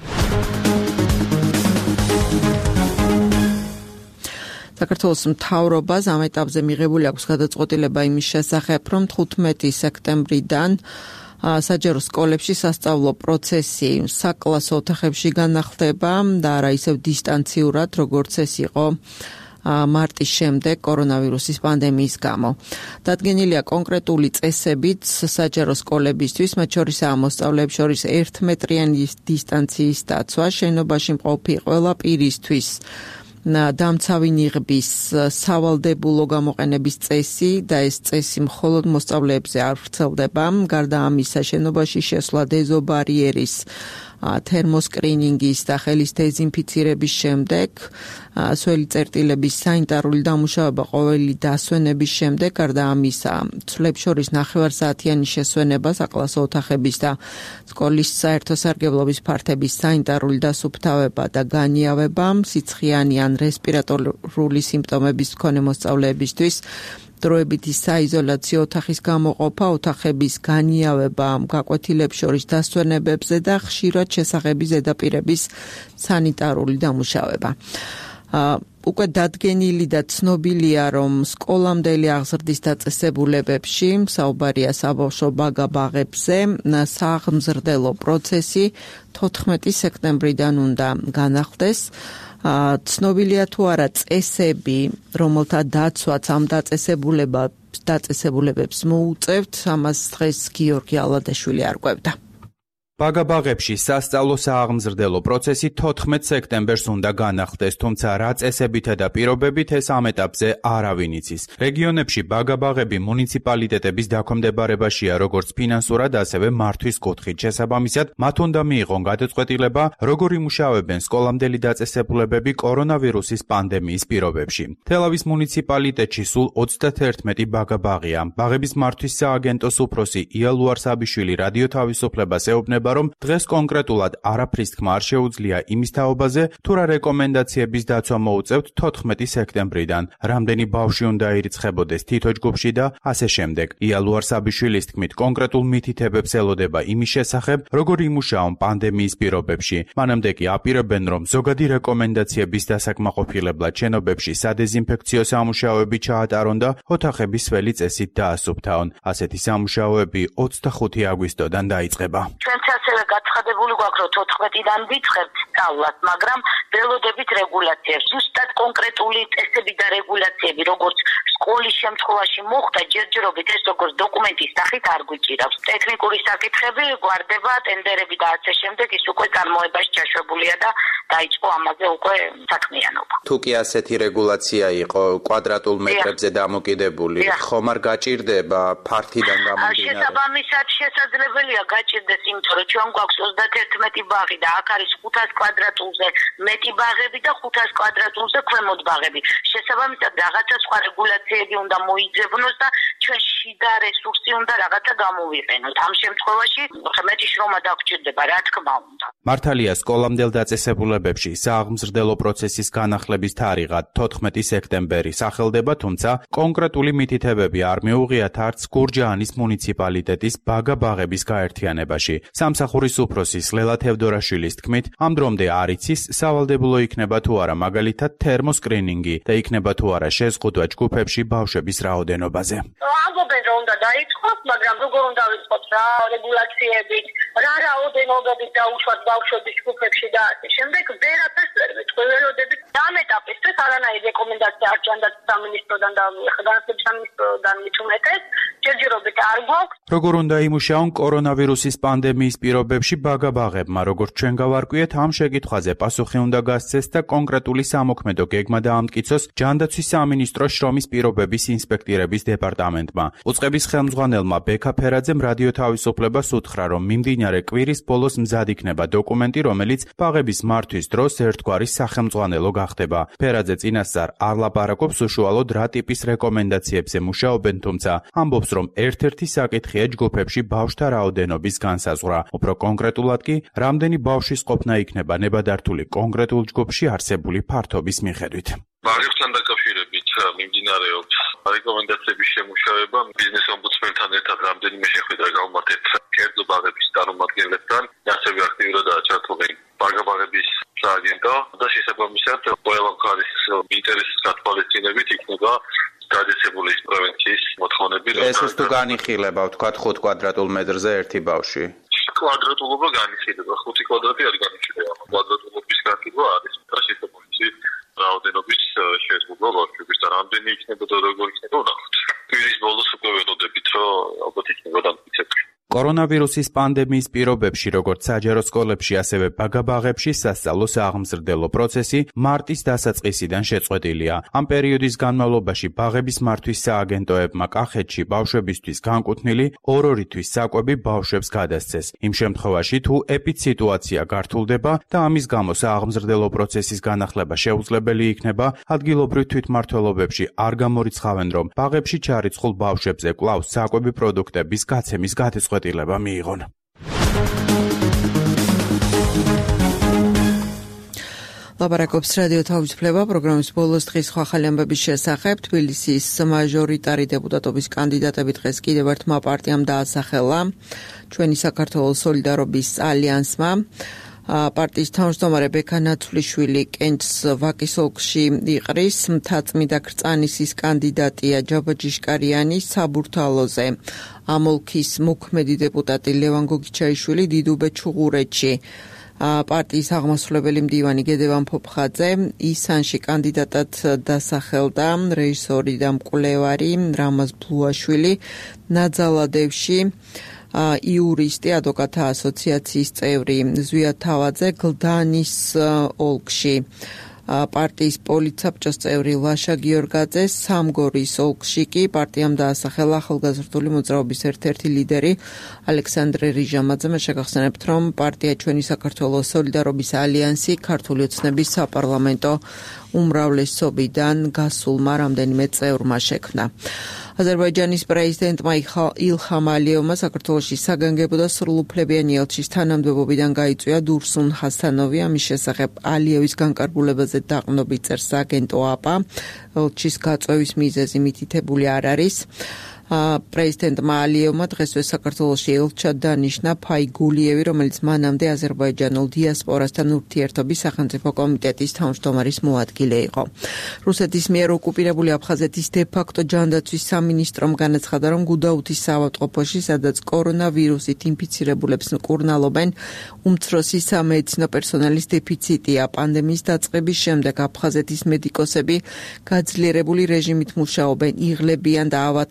საქართველოს მთავრობას ამ ეტაპზე მიღებული აქვს გადაწყვეტილება იმის შესახებ, რომ 15 სექტემბრიდან საჯარო სკოლებში სასწავლო პროცესი საკლასო ოთახებში განახლდება და არა ისევ დისტანციურად, როგორც ეს იყო მარტის შემდეგ კორონავირუსის პანდემიის გამო. დადგენილია კონკრეტული წესებიც საჯარო სკოლებისთვის, მათ შორისაა მოსწავლეებს შორის 1 მეტრიანი დისტანციის დაცვა, შენობაში მყოფი ყველა პირისთვის დამცავი ნიღბის სავალდებულო გამოყენების წესი და ეს წესი მხოლოდ მოსწავლეებზე არ ვრცელდება. გარდა ამისა, შენობაში შესვლა დეზობარიერის თერმოსკრინინგის და ხელის დეზინფიცირების შემდეგ, სველი წერტილების საინტარული დამუშავება ყოველი დასვენების შემდეგ, გარდა ამისა, ცვლებს შორის 9 საათიანი შესვენება საკლასო ოთახების და სკოლის საერთო სარგებლობის ფართების საინტარული დასუფთავება და განიავება, სიცხიანი ან რესპირატორული სიმპტომების მქონე მოსწავლეებისთვის დროებითი საიზოლაციო ოთახის გამოყოფა, ოთახების განიავება გაკვეთილებს შორის დასვენებებზე და ხშირად შესახების ზედაპირების სანიტარული დამუშავება. უკვე დადგენილი და ცნობილია, რომ სკოლამდელი აღზრდის დაწესებულებებში, საუბარია საბავშვო ბაგა-ბაღებზე, სააღმზრდელო პროცესი 14 სექტემბრიდან უნდა განახლდეს. ცნობილია თუ არა წესები, რომელთა დაცვაც ამ დაწესებულებებს მოუწევთ, ამას დღეს გიორგი ალადაშვილი არკვევდა. ბაგა-ბაღებში სასწავლო სააღმზრდელო პროცესი 14 სექტემბერს უნდა განახლდეს, თუმცა რა წესებითა და პირობებით ეს ამ ეტაპზე არავინ იცის. რეგიონებში ბაგა-ბაღები მუნიციპალიტეტების დაქვემდებარებაშია როგორც ფინანსურად, ასევე მართვის კუთხით. შესაბამისად, მათ უნდა მიიღონ გადაწყვეტილება, როგორ იმუშავებენ სკოლამდელი დაწესებულებები კორონავირუსის პანდემიის პირობებში. თელავის მუნიციპალიტეტში სულ 31 ბაგა-ბაღია. ბაღების მართვის სააგენტოს უფროსი იალუარ საბიშვილი რადიო თავისუფლებას ეუბნება, რომ დღეს კონკრეტულად არაფრის თქმა არ შეუძლია იმის თაობაზე, თუ რა რეკომენდაციების დაცვა მოუწევთ 14 სექტემბრიდან, რამდენი ბავშვი უნდა ირიცხებოდეს თითო ჯგუფში და ასე შემდეგ. იალუარ საბიშვილის თქმით, კონკრეტულ მითითებებს ელოდება იმის შესახებ, როგორ იმუშაონ პანდემიის პირობებში. მანამდე კი აპირებენ, რომ ზოგადი რეკომენდაციების დასაკმაყოფილებლად შენობებში სადეზინფექციო სამუშაოები ჩაატარონ და ოთახების სველი წესით დაასუფთავონ. ასეთი სამუშაოები 25 აგვისტოდან დაიწყება. ასევე გაცხადებული გვაქვს, რომ 14-დან ვიწყებთ სწავლას, მაგრამ ველოდებით რეგულაციებს. ზუსტად კონკრეტული წესები და რეგულაციები, როგორც სკოლის შემთხვევაში მოხდა, ჯერჯერობით ეს როგორც დოკუმენტის სახით არ გვიჭირავს. ტექნიკური საკითხები გვარდება, ტენდერები და ასე შემდეგ, ის უკვე წარმოებაში ჩაშვებულია და დაიწყო ამაზე უკვე საქმიანობა. თუ კი ასეთი რეგულაცია იყო კვადრატულ მეტრებზე დამოკიდებული, ხომ არ გაჭირდება ფართიდან გამომდინარე? შესაბამისად შესაძლებელია გაჭირდეს, იმიტომ რომ ჩვენ გვაქვს 31 ბაღი და აქ არის 500 კვადრატულზე მეტი ბაღები და 500 კვადრატულზე ქვემოთ ბაღები. შესაბამისად რაღაცა სხვა რეგულაციები უნდა მოიძებნოს და ჩვენ შიდა რესურსი უნდა რაღაცა გამოვიყენოთ. ამ შემთხვევაში მეტი შრომა დაგჭირდება, რა თქმა უნდა. მართალია, სკოლამდელ დაწესებულებებში სააღმზრდელო პროცესის განახლების თარიღად 14 სექტემბერი სახელდება, თუმცა კონკრეტული მითითებები არ მიუღიათ არც გურჯაანის მუნიციპალიტეტის ბაგა-ბაღების გაერთიანებაში. სამსახურის უფროსის ლელა თევდორაშვილის თქმით, ამ დრომდე არ იცის სავალდებულო იქნება თუ არა მაგალითად თერმოსკრინინგი და იქნება თუ არა შეზღუდვა ჯგუფებში ბავშვების რაოდენობაზე. ამბობენ რომ უნდა დაიწყოს, მაგრამ როგორ უნდა ვიწყოთ რა რეგულაციებით, რა რაოდენობებით დაუშვათ ბავშვების ჯგუფებში და ასე შემდეგ, ვერაფერს ვერ ვიტყვი, ველოდებით ამ ეტაპისთვის არანაირი რეკომენდაცია არ ჭანდათ სამინისტროდან და განათლების სამინისტროდან მithumetes, ჯერჯერობით არ გვაქვს. როგორ უნდა იმუშაონ კორონავირუსის პანდემიის პირობებში ბაგა-ბაღებმა, როგორც ჩვენ გავარკვიეთ, ამ შეკითხვაზე პასუხი უნდა გასცეს და კონკრეტული სამოქმედო გეგმა დაამტკიცოს ჯანდაცვის სამინისტროს შრომის პირობების ინსპექტირების დეპარტამენტმა. უწყების ხელმძღვანელმა ბექა ფერაძემ რადიო თავისუფლებას უთხრა, რომ მიმდინარე კვირის ბოლოს მზად იქნება დოკუმენტი, რომელიც ბაღების მართვის დროს ერთგვარი სახელმძღვანელო გახდება. ფერაძე წინასწარ არ ლაპარაკობს უშუალოდ რა ტიპის რეკომენდაციებზე მუშაობენ, თუმცა ამბობს, რომ ერთ-ერთი საკითხია ჯგუფებში ბავშვთა რაოდენობის განსაზღვრა. უფრო კონკრეტულად კი, რამდენი ბავშვის ყოფნა იქნება ნებადართული კონკრეტულ ჯგუფში არსებული ფართობის მიხედვით. ბაღებთან დაკავშირებით მიმდინარეობს რეკომენდაციების შემუშავება. ბიზნეს ომბუდსმენთან ერთად რამდენიმე შეხვედრა გავმართეთ კერძო ბაღების წარმომადგენლებთან, ასევე აქტიურადაა ჩართული ბაგა-ბაღების სააგენტო და შესაბამისად ყველა მხარის ინტერესის გათვალისწინებით იქნება გადაცებული პრევენციის მოთხოვნები. ეს ის თუ განიხილება, ვთქვათ 5 კვადრატულ მეტრზე ერთი ბავშვი. კვადრატულობა განიხილება, 5 კვადრატი არ განიხილება. კვადრატულობის განხილვა არის და შესაბამისი რაოდენობის შეზღუდვა ბავშვების და რამდენი იქნება და როგორ იქნება ვნახოთ. კვირის ბოლოს უკვე ველოდებით, რომ ალბათ იქნება დამტკიცებული. კორონავირუსის პანდემიის პირობებში, როგორც საჯარო სკოლებში, ასევე ბაგა-ბაღებში სასწავლო სააღმზრდელო პროცესი მარტის დასაწყისიდან შეწყვეტილია. ამ პერიოდის განმავლობაში ბაღების მართვის სააგენტოებმა კახეთში ბავშვებისთვის განკუთვნილი 2 თვის საკვები ბავშვებს გადასცეს. იმ შემთხვევაში, თუ ეპიდსიტუაცია გართულდება და ამის გამო სააღმზრდელო პროცესის განახლება შეუძლებელი იქნება, ადგილობრივ თვითმმართველობებში არ გამორიცხავენ, რომ ბაღებში ჩარიცხულ ბავშვებზე კვლავ საკვები პროდუქტების გაცემის გადაწყვეტილება მიიღონ. ლაპარაკობს რადიო თავისუფლება პროგრამის ბოლოს დღის ხალხი ამბების შესახებ. თბილისის მაჟორიტარი დეპუტატობის კანდიდატები დღეს კიდევ ერთმა პარტიამ დაასახელა ჩვენი საქართველოს სოლიდარობის ალიანსმა. პარტიის თავმჯდომარე ბექა ნაცვლიშვილი კენჭს ვაკის ოლქში იყრის, მთაწმინდა ქრწანისის კანდიდატია ჯაბა ჯიშკარიანი საბურთალოზე. ამ ოლქის მოქმედი დეპუტატი ლევან გოგიჩაიშვილი დიდუბე ჩუღურეთში. პარტიის აღმასრულებელი მდივანი გედევან ფოფხაძე ისანში კანდიდატად დასახელდა რეჟისორი და მკვლევარი რამაზ ბლუაშვილი, ნაძალადევში იურისტი ადვოკატთა ასოციაციის წევრი ზვია თავაძე, გლდანის ოლქში პარტიის პოლიცაბჭოს წევრი ლაშა გიორგაძე, სამგორის ოლქში კი პარტიამ დაასახელა ახალგაზრდული მოძრაობის ერთ-ერთი ლიდერი ალექსანდრე რიჟამაძე. მე შეგახსენებთ, რომ პარტია ჩვენი საქართველოს სოლიდარობის ალიანსი ქართული ოცნების საპარლამენტო უმრავლესობიდან გასულმა რამდენიმე წევრმა შექმნა. აზერბაიჯანის პრეზიდენტმა ილჰამ ალიევმა საქართველოში საგანგებო და სრულუფლებიანი ელჩის თანამდებობიდან გაიწვია დურსუნ ჰასანოვი. ამის შესახებ ალიევის განკარგულებაზე დაყრდნობით წერს აგენტო აპა. ელჩის გაწვევის მიზეზი მითითებული არ არის. პრეზიდენტმა ალიევმა დღესვე საქართველოში ელჩად დანიშნა ფაი გულიევი, რომელიც მანამდე აზერბაიჯანულ დიასპორასთან ურთიერთობის სახელმწიფო კომიტეტის თავმჯდომარის მოადგილე იყო. რუსეთის მიერ ოკუპირებული აფხაზეთის დე-ფაქტო ჯანდაცვის სამინისტრომ განაცხადა, რომ გუდაუთის საავადმყოფოში, სადაც კორონავირუსით ინფიცირებულებს მკურნალობენ, უმცროსი სამედიცინო პერსონალის დეფიციტია. პანდემიის დაწყების შემდეგ აფხაზეთის მედიკოსები გაძლიერებული რეჟიმით მუშაობენ, იღლებიან და ავადმყოფები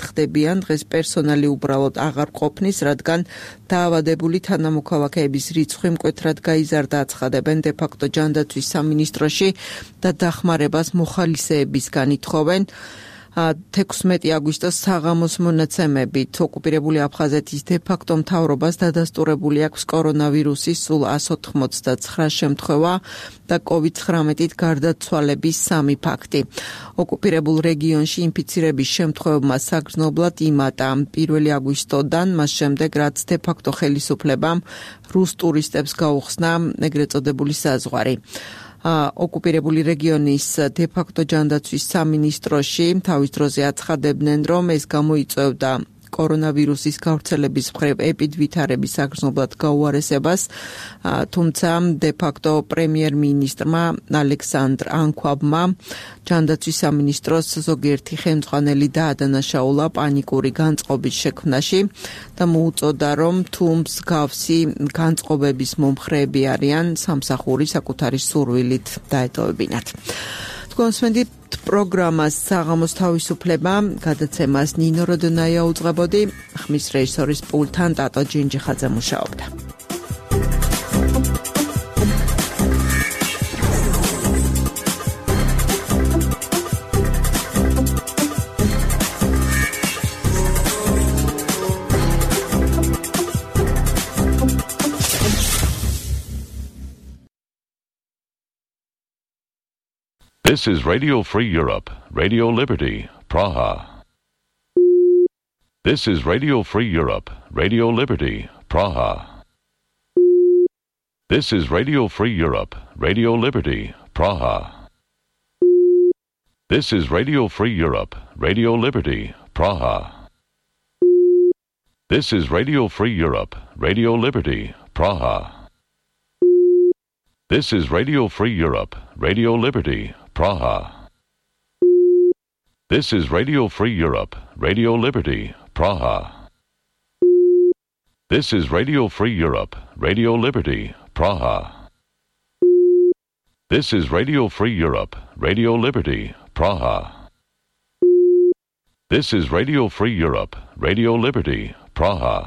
არიან, დღეს პერსონალი უბრალოდ აღარ ყოფნის, რადგან დაავადებული თანამოქალაქეების რიცხვი მკვეთრად გაიზარდა, აცხადებენ დე-ფაქტო ჯანდაცვის სამინისტროში და დახმარებას მოხალისეებისგან ითხოვენ. 16 აგვისტოს საღამოს მონაცემებით ოკუპირებული აფხაზეთის დე-ფაქტო მთავრობას დადასტურებული აქვს კორონავირუსის სულ 189 შემთხვევა და COVID-19-ით გარდაცვალების 3 ფაქტი. ოკუპირებულ რეგიონში ინფიცირების შემთხვევებმა საგრძნობლად იმატა 1 აგვისტოდან, მას შემდეგ რაც დე-ფაქტო ხელისუფლებამ რუს ტურისტებს გაუხსნა ეგრეთ წოდებული საზღვარი. ოკუპირებული რეგიონის დე-ფაქტო ჯანდაცვის სამინისტროში თავის დროზე აცხადებდნენ, რომ ეს გამოიწვევდა კორონავირუსის გავრცელების მხრივ ეპიდვითარების საგრძნობლად გაუარესებას, თუმცა დე-ფაქტო პრემიერ-მინისტრმა ალექსანდრ ანქვაბმა ჯანდაცვის სამინისტროს ზოგიერთი ხელმძღვანელი დაადანაშაულა პანიკური განწყობის შექმნაში და მოუწოდა, რომ თუ მსგავსი განწყობების მომხრეები არიან, სამსახური საკუთარი სურვილით დაეტოვებინათ. თქვენსმენდით პროგრამას საღამოს თავისუფლება, გადაცემას ნინო როდონაია უძღვებოდი, ხმის რეჟისორის პულტთან ტატო ჯინჯიხაძე მუშაობდა. This is Radio Free Europe, Radio Liberty, Praha. This is Radio Free Europe, Radio Liberty, Praha. This is Radio Free Europe, Radio Liberty, Praha. This is Radio Free Europe, Radio Liberty, Praha. This is Radio Free Europe, Radio Liberty, Praha. This is Radio Free Europe, Radio Liberty, Praha. This is Radio Free Europe, Radio Liberty, Praha. This is Radio Free Europe, Radio Liberty, Praha. This is Radio Free Europe, Radio Liberty, Praha. This is Radio Free Europe, Radio Liberty, Praha.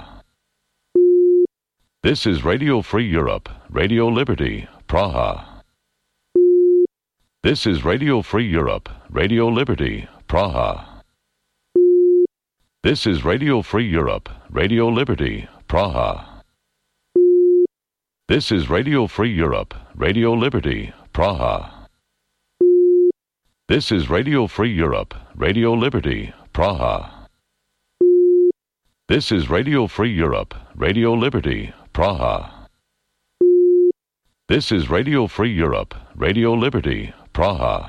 This is Radio Free Europe, Radio Liberty, Praha. This is Radio Free Europe, Radio Liberty, Praha. This is Radio Free Europe, Radio Liberty, Praha. This is Radio Free Europe, Radio Liberty, Praha. This is Radio Free Europe, Radio Liberty, Praha. This is Radio Free Europe, Radio Liberty, Praha. This is Radio Free Europe, Radio Liberty, Praha.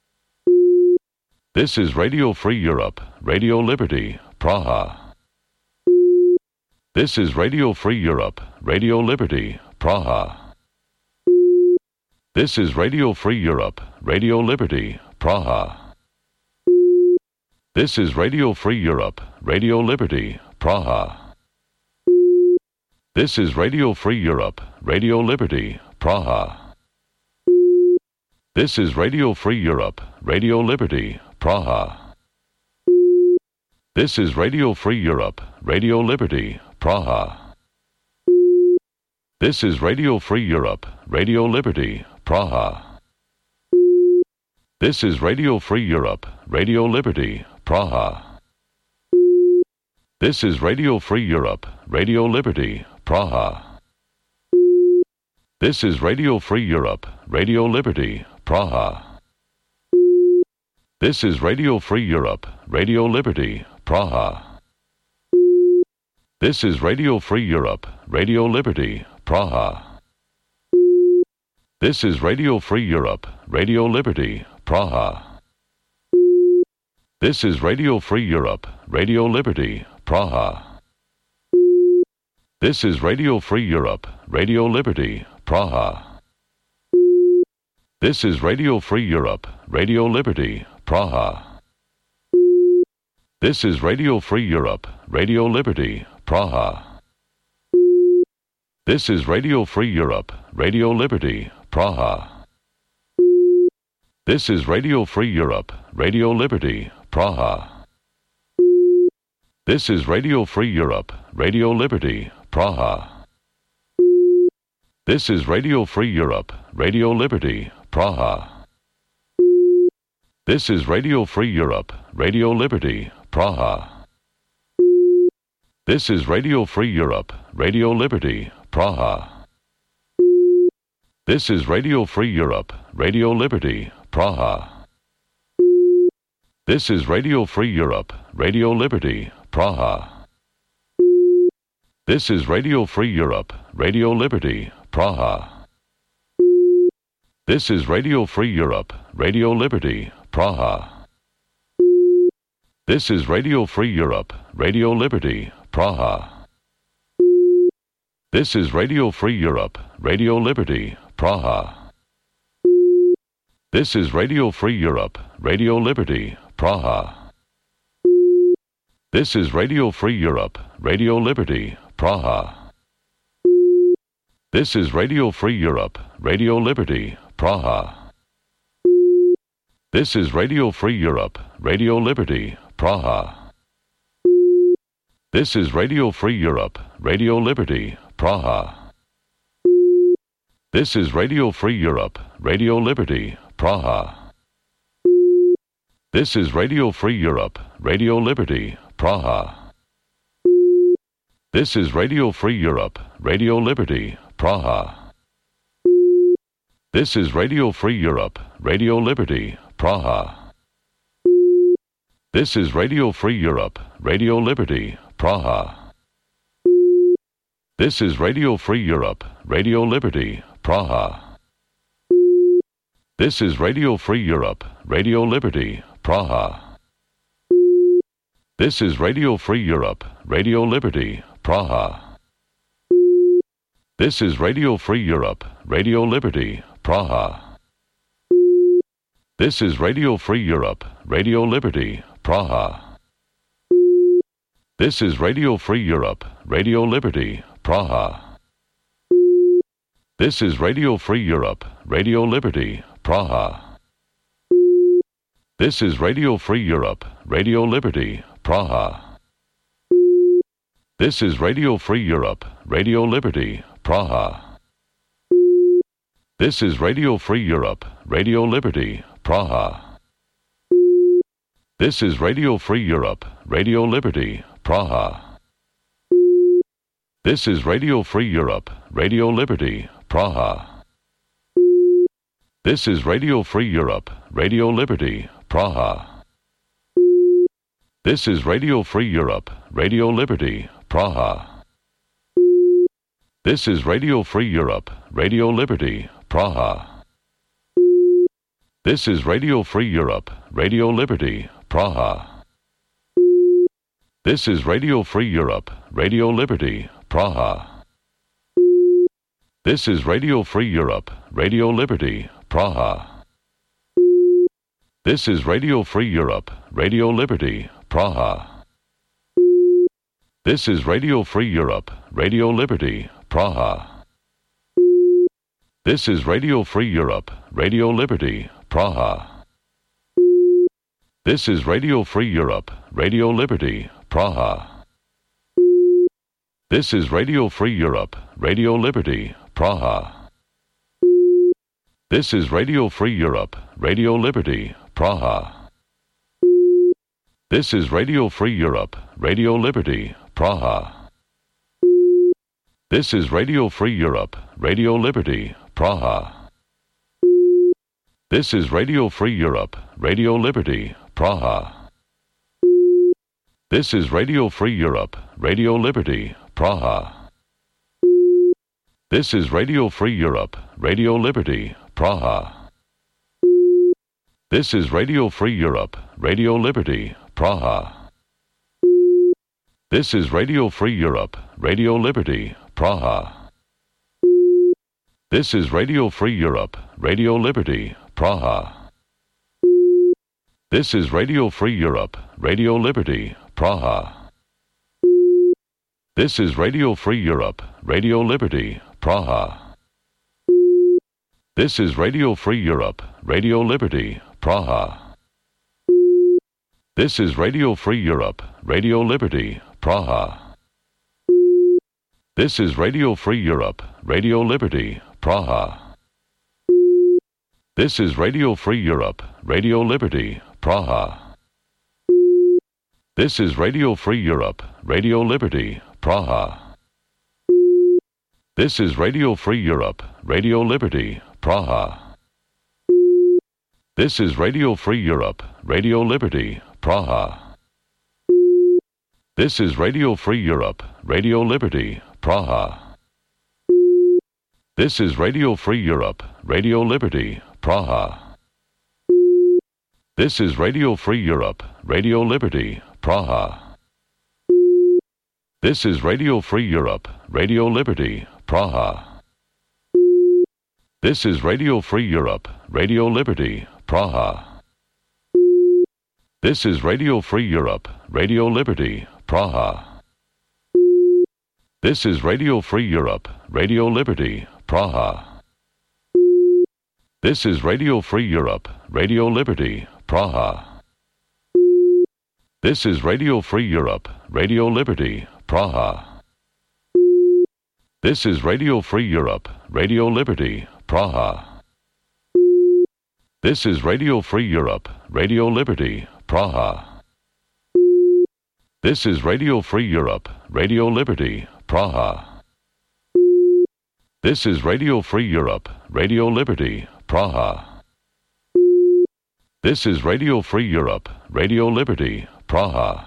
This is Radio Free Europe, Radio Liberty, Praha. This is Radio Free Europe, Radio Liberty, Praha. This is Radio Free Europe, Radio Liberty, Praha. This is Radio Free Europe, Radio Liberty, Praha. This is Radio Free Europe, Radio Liberty, Praha. This is Radio Free Europe, Radio Liberty, Praha. This is Radio Free Europe, Radio Liberty, Praha. This is Radio Free Europe, Radio Liberty, Praha. This is Radio Free Europe, Radio Liberty, Praha. This is Radio Free Europe, Radio Liberty, Praha. This is Radio Free Europe, Radio Liberty, Praha. This is Radio Free Europe, Radio Liberty, Praha. This is Radio Free Europe, Radio Liberty, Praha. This is Radio Free Europe, Radio Liberty, Praha. This is Radio Free Europe, Radio Liberty, Praha. This is Radio Free Europe, Radio Liberty, Praha. This is Radio Free Europe, Radio Liberty, Praha. This is Radio Free Europe, Radio Liberty, Praha. This is Radio Free Europe, Radio Liberty, Praha. This is Radio Free Europe, Radio Liberty, Praha. This is Radio Free Europe, Radio Liberty, Praha. This is Radio Free Europe, Radio Liberty, Praha. This is Radio Free Europe, Radio Liberty, Praha. This is Radio Free Europe, Radio Liberty, Praha. This is Radio Free Europe, Radio Liberty, Praha. This is Radio Free Europe, Radio Liberty, Praha. This is Radio Free Europe, Radio Liberty, Praha. This is Radio Free Europe, Radio Liberty, Praha. This is Radio Free Europe, Radio Liberty, Praha. This is Radio Free Europe, Radio Liberty, Praha. This is Radio Free Europe, Radio Liberty, Praha. This is Radio Free Europe, Radio Liberty, Praha. This is Radio Free Europe, Radio Liberty, Praha. This is Radio Free Europe, Radio Liberty, Praha. This is Radio Free Europe, Radio Liberty, Praha. This is Radio Free Europe, Radio Liberty, Praha. This is Radio Free Europe, Radio Liberty, Praha. This is Radio Free Europe, Radio Liberty, Praha. This is Radio Free Europe, Radio Liberty, Praha. This is Radio Free Europe, Radio Liberty, Praha. This is Radio Free Europe, Radio Liberty, Praha. This is Radio Free Europe, Radio Liberty, Praha. This is Radio Free Europe, Radio Liberty, Praha. This is Radio Free Europe, Radio Liberty, Praha. This is Radio Free Europe, Radio Liberty, Praha. This is Radio Free Europe, Radio Liberty, Praha. This is Radio Free Europe, Radio Liberty, Praha. This is Radio Free Europe, Radio Liberty, Praha. This is Radio Free Europe, Radio Liberty, Praha. This is Radio Free Europe, Radio Liberty, Praha. This is Radio Free Europe, Radio Liberty, Praha. This is Radio Free Europe, Radio Liberty, Praha. This is Radio Free Europe, Radio Liberty, Praha. This is Radio Free Europe, Radio Liberty, Praha. This is Radio Free Europe, Radio Liberty, Praha. This is Radio Free Europe, Radio Liberty, Praha. This is Radio Free Europe, Radio Liberty, Praha. This is Radio Free Europe, Radio Liberty, Praha. This is Radio Free Europe, Radio Liberty, Praha. This is Radio Free Europe, Radio Liberty, Praha. This is Radio Free Europe, Radio Liberty, Praha. This is Radio Free Europe, Radio Liberty, Praha. This is Radio Free Europe, Radio Liberty, Praha. This is Radio Free Europe, Radio Liberty, Praha. This is Radio Free Europe, Radio Liberty, Praha. This is Radio Free Europe, Radio Liberty, Praha. This is Radio Free Europe, Radio Liberty, Praha. This is Radio Free Europe, Radio Liberty, Praha. This is Radio Free Europe, Radio Liberty, Praha. This is Radio Free Europe, Radio Liberty, Praha. This is Radio Free Europe, Radio Liberty, Praha. This is Radio Free Europe, Radio Liberty, Praha. This is Radio Free Europe, Radio Liberty, Praha. This is Radio Free Europe, Radio Liberty, Praha. This is Radio Free Europe, Radio Liberty, Praha. This is Radio Free Europe, Radio Liberty, Praha. This is Radio Free Europe, Radio Liberty, Praha. This is Radio Free Europe, Radio Liberty, Praha. This is Radio Free Europe, Radio Liberty, Praha. This is Radio Free Europe, Radio Liberty, Praha. This is Radio Free Europe, Radio Liberty, Praha. This is Radio Free Europe, Radio Liberty, Praha. This is Radio Free Europe, Radio Liberty, Praha. This is Radio Free Europe, Radio Liberty, Praha. This is Radio Free Europe, Radio Liberty, Praha. This is Radio Free Europe, Radio Liberty, Praha. This is Radio Free Europe, Radio Liberty, Praha. This is Radio Free Europe, Radio Liberty, Praha. This is Radio Free Europe, Radio Liberty, Praha. This is Radio Free Europe, Radio Liberty, Praha. This is Radio Free Europe, Radio Liberty, Praha. This is Radio Free Europe, Radio Liberty, Praha. This is Radio Free Europe, Radio Liberty, Praha. This is Radio Free Europe, Radio Liberty, Praha. This is Radio Free Europe, Radio Liberty, Praha.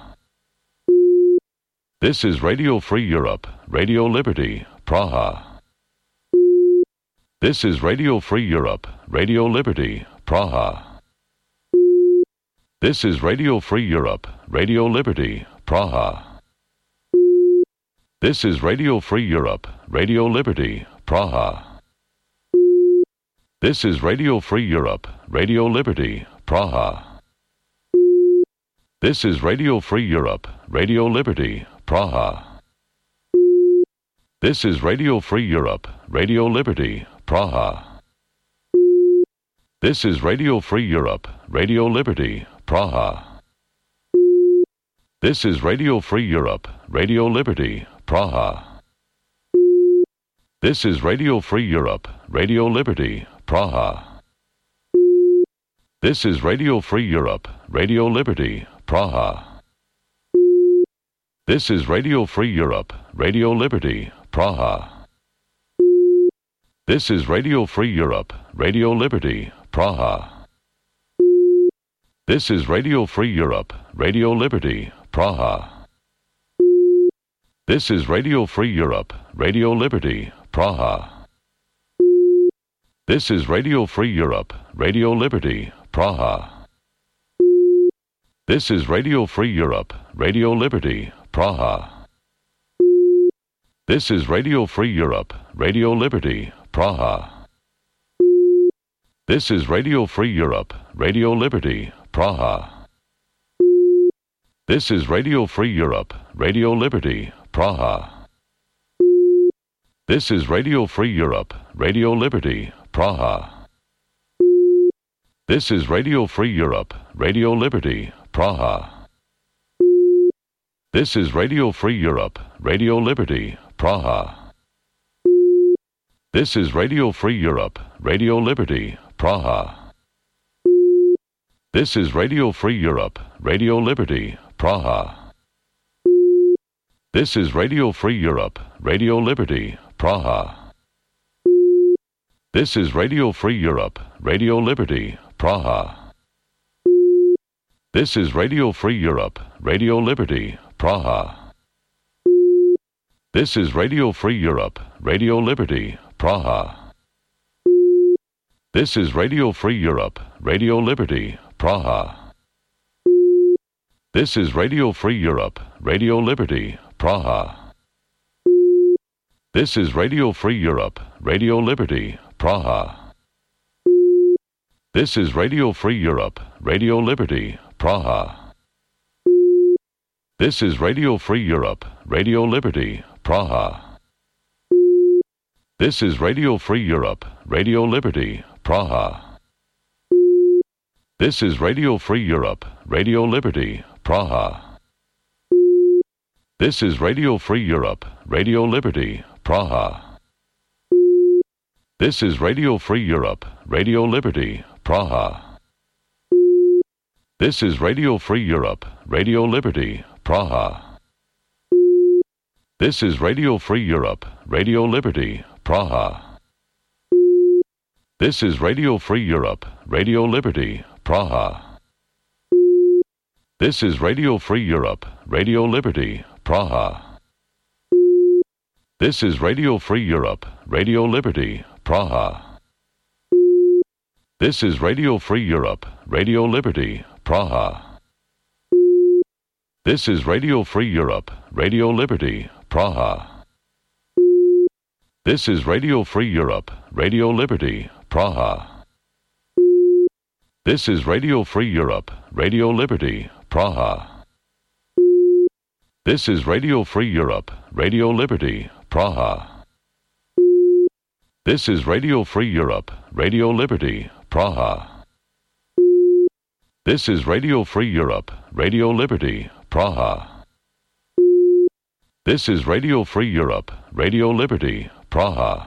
This is Radio Free Europe, Radio Liberty, Praha. This is Radio Free Europe, Radio Liberty, Praha. This is Radio Free Europe, Radio Liberty, Praha. This is Radio Free Europe, Radio Liberty, Praha. This is Radio Free Europe, Radio Liberty, Praha. This is Radio Free Europe, Radio Liberty, Praha. This is Radio Free Europe, Radio Liberty, Praha. This is Radio Free Europe, Radio Liberty, Praha. This is Radio Free Europe, Radio Liberty, Praha. This is Radio Free Europe, Radio Liberty, Praha. This is Radio Free Europe, Radio Liberty, Praha. This is Radio Free Europe, Radio Liberty, Praha. This is Radio Free Europe, Radio Liberty, Praha. This is Radio Free Europe, Radio Liberty, Praha. This is Radio Free Europe, Radio Liberty, Praha. This is Radio Free Europe, Radio Liberty, Praha. This is Radio Free Europe, Radio Liberty, Praha. This is Radio Free Europe, Radio Liberty, Praha. This is Radio Free Europe, Radio Liberty, Praha. This is Radio Free Europe, Radio Liberty, Praha. This is Radio Free Europe, Radio Liberty, Praha. This is Radio Free Europe, Radio Liberty, Praha. This is Radio Free Europe, Radio Liberty, Praha. This is Radio Free Europe, Radio Liberty, Praha. This is Radio Free Europe, Radio Liberty, Praha. This is Radio Free Europe, Radio Liberty, Praha. This is Radio Free Europe, Radio Liberty, Praha. This is Radio Free Europe, Radio Liberty, Praha. This is Radio Free Europe, Radio Liberty, Praha. This is Radio Free Europe, Radio Liberty, Praha. This is Radio Free Europe, Radio Liberty, Praha. This is Radio Free Europe, Radio Liberty, Praha. This is Radio Free Europe, Radio Liberty, Praha. This is Radio Free Europe, Radio Liberty, Praha. This is Radio Free Europe, Radio Liberty, Praha. This is Radio Free Europe, Radio Liberty, Praha. This is Radio Free Europe, Radio Liberty, Praha. This is Radio Free Europe, Radio Liberty, Praha. This is Radio Free Europe, Radio Liberty, Praha. This is Radio Free Europe, Radio Liberty, Praha. This is Radio Free Europe, Radio Liberty, Praha. This is Radio Free Europe, Radio Liberty, Praha. This is Radio Free Europe, Radio Liberty, Praha. This is Radio Free Europe, Radio Liberty, Praha. This is Radio Free Europe, Radio Liberty, Praha. This is Radio Free Europe, Radio Liberty, Praha. This is Radio Free Europe, Radio Liberty, Praha. This is Radio Free Europe, Radio Liberty, Praha. This is Radio Free Europe, Radio Liberty, Praha. This is Radio Free Europe, Radio Liberty, Praha. This is Radio Free Europe, Radio Liberty, Praha.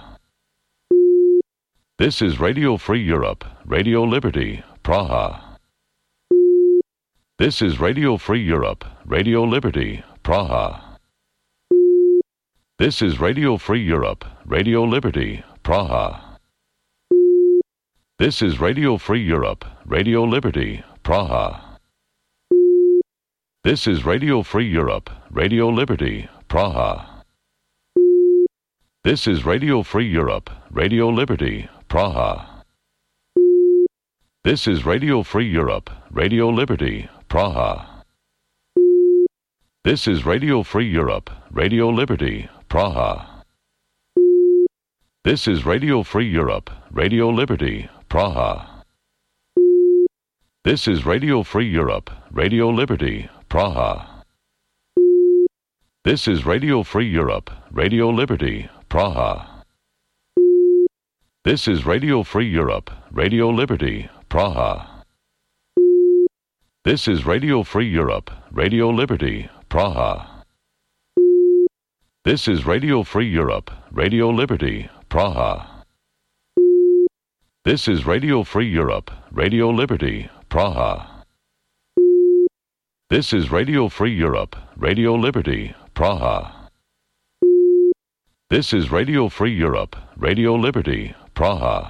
This is Radio Free Europe, Radio Liberty, Praha. This is Radio Free Europe, Radio Liberty, Praha. This is Radio Free Europe, Radio Liberty, Praha. This is Radio Free Europe, Radio Liberty, Praha. This is Radio Free Europe, Radio Liberty, Praha. This is Radio Free Europe, Radio Liberty, Praha. This is Radio Free Europe, Radio Liberty, Praha. This is Radio Free Europe, Radio Liberty, Praha. This is Radio Free Europe, Radio Liberty, Praha. This is Radio Free Europe, Radio Liberty, Praha. This is Radio Free Europe, Radio Liberty, Praha. This is Radio Free Europe, Radio Liberty, Praha. This is Radio Free Europe, Radio Liberty, Praha. This is Radio Free Europe, Radio Liberty, Praha. This is Radio Free Europe, Radio Liberty, Praha. This is Radio Free Europe, Radio Liberty, Praha. This is Radio Free Europe, Radio Liberty, Praha.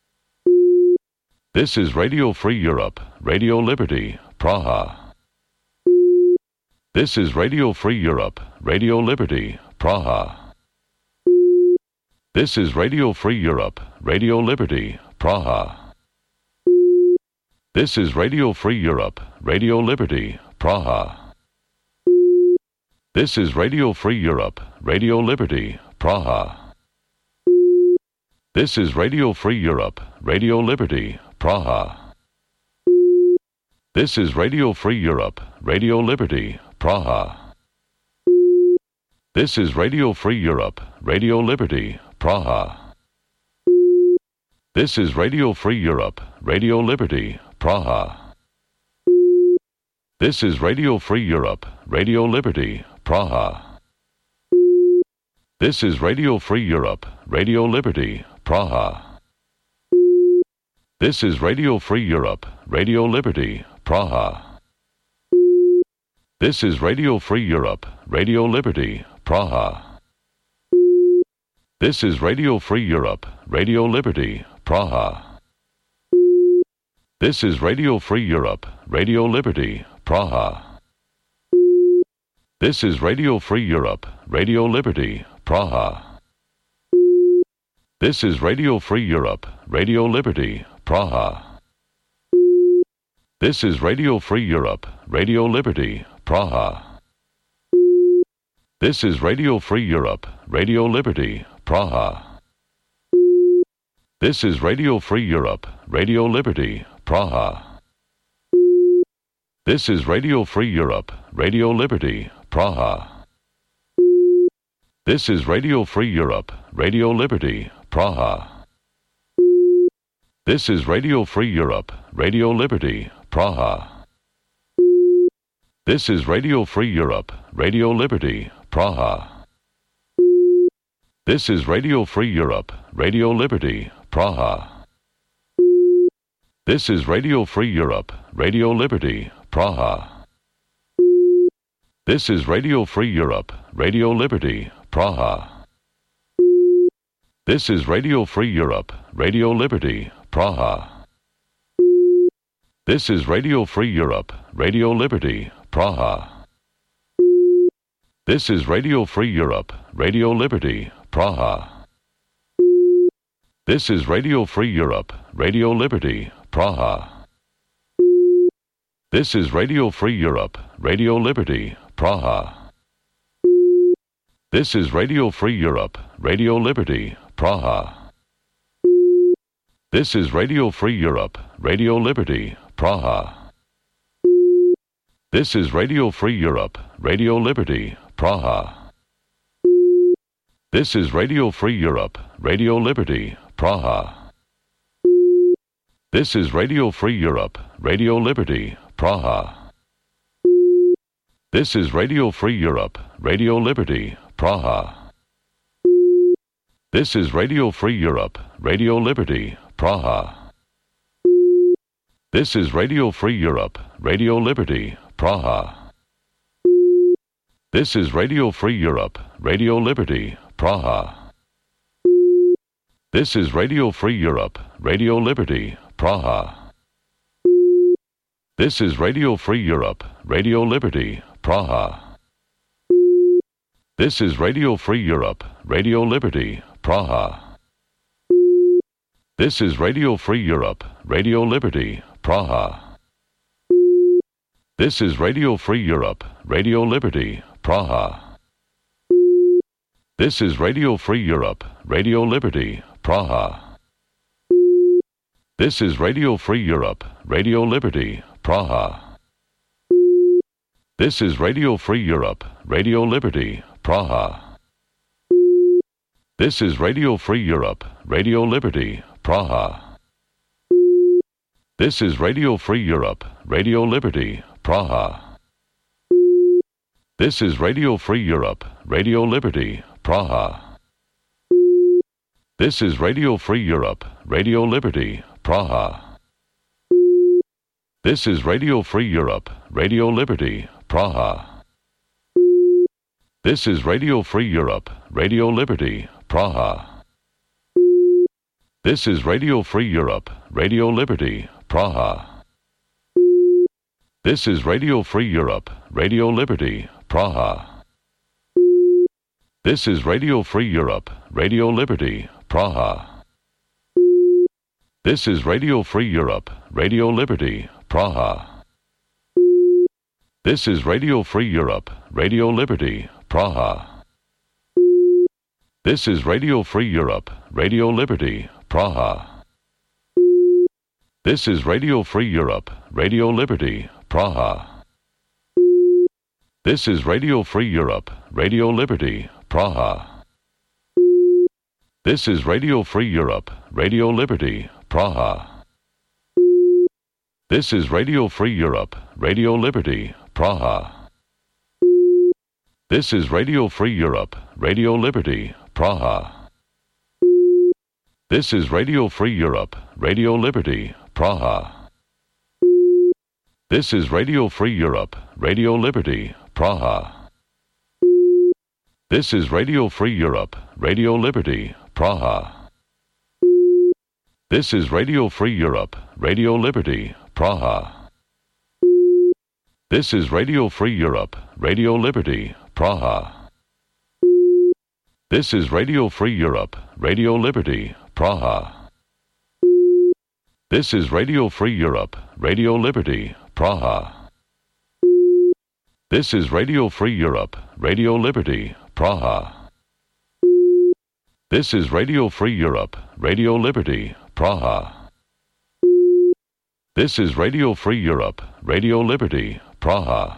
This is Radio Free Europe, Radio Liberty, Praha. This is Radio Free Europe, Radio Liberty, Praha. This is Radio Free Europe, Radio Liberty, Praha. This is Radio Free Europe, Radio Liberty, Praha. This is Radio Free Europe, Radio Liberty, Praha. This is Radio Free Europe, Radio Liberty, Praha. This is Radio Free Europe, Radio Liberty, Praha. This is Radio Free Europe, Radio Liberty, Praha. This is Radio Free Europe, Radio Liberty, Praha. This is Radio Free Europe, Radio Liberty, Praha. This is Radio Free Europe, Radio Liberty, Praha. This is Radio Free Europe, Radio Liberty, Praha. This is Radio Free Europe, Radio Liberty, Praha. This is Radio Free Europe, Radio Liberty, Praha. This is Radio Free Europe, Radio Liberty, Praha. This is Radio Free Europe, Radio Liberty, Praha. This is Radio Free Europe, Radio Liberty, Praha. This is Radio Free Europe, Radio Liberty, Praha. This is Radio Free Europe, Radio Liberty, Praha. This is Radio Free Europe, Radio Liberty, Praha. This is Radio Free Europe, Radio Liberty, Praha. This is Radio Free Europe, Radio Liberty, Praha. This is Radio Free Europe, Radio Liberty, Praha. This is Radio Free Europe, Radio Liberty, Praha. This is Radio Free Europe, Radio Liberty, Praha. This is Radio Free Europe, Radio Liberty, Praha. This is Radio Free Europe, Radio Liberty, Praha. This is Radio Free Europe, Radio Liberty, Praha. This is Radio Free Europe, Radio Liberty, Praha. This is Radio Free Europe, Radio Liberty, Praha. This is Radio Free Europe, Radio Liberty, Praha. This is Radio Free Europe, Radio Liberty, Praha. This is Radio Free Europe, Radio Liberty, Praha. This is Radio Free Europe, Radio Liberty, Praha. This is Radio Free Europe, Radio Liberty, Praha. This is Radio Free Europe, Radio Liberty, Praha. This is Radio Free Europe, Radio Liberty, Praha. This is Radio Free Europe, Radio Liberty, Praha. This is Radio Free Europe, Radio Liberty, Praha. This is Radio Free Europe, Radio Liberty, Praha. This is Radio Free Europe, Radio Liberty, Praha. This is Radio Free Europe, Radio Liberty, Praha. This is Radio Free Europe, Radio Liberty, Praha. This is Radio Free Europe, Radio Liberty, Praha. This is Radio Free Europe, Radio Liberty, Praha. This is Radio Free Europe, Radio Liberty, Praha. This is Radio Free Europe, Radio Liberty, Praha. This is Radio Free Europe, Radio Liberty, Praha. This is Radio Free Europe, Radio Liberty, Praha. This is Radio Free Europe, Radio Liberty, Praha. This is Radio Free Europe, Radio Liberty, Praha. This is Radio Free Europe, Radio Liberty, Praha. This is Radio Free Europe, Radio Liberty, Praha. This is Radio Free Europe, Radio Liberty, Praha. This is Radio Free Europe, Radio Liberty, Praha. This is Radio Free Europe, Radio Liberty, Praha. This is Radio Free Europe, Radio Liberty, Praha. This is Radio Free Europe, Radio Liberty, Praha. This is Radio Free Europe, Radio Liberty, Praha. This is Radio Free Europe, Radio Liberty, Praha. This is Radio Free Europe, Radio Liberty, Praha. This is Radio Free Europe, Radio Liberty, Praha. This is Radio Free Europe, Radio Liberty, Praha. This is Radio Free Europe, Radio Liberty, Praha. This is Radio Free Europe, Radio Liberty, Praha. This is Radio Free Europe, Radio Liberty, Praha. This is Radio Free Europe, Radio Liberty, Praha. This is Radio Free Europe, Radio Liberty, Praha. This is Radio Free Europe, Radio Liberty, Praha. This is Radio Free Europe, Radio Liberty, Praha. This is Radio Free Europe, Radio Liberty, Praha. This is Radio Free Europe, Radio Liberty, Praha. This is Radio Free Europe, Radio Liberty, Praha. This is Radio Free Europe, Radio Liberty, Praha. This is Radio Free Europe, Radio Liberty, Praha. This is Radio Free Europe, Radio Liberty, Praha.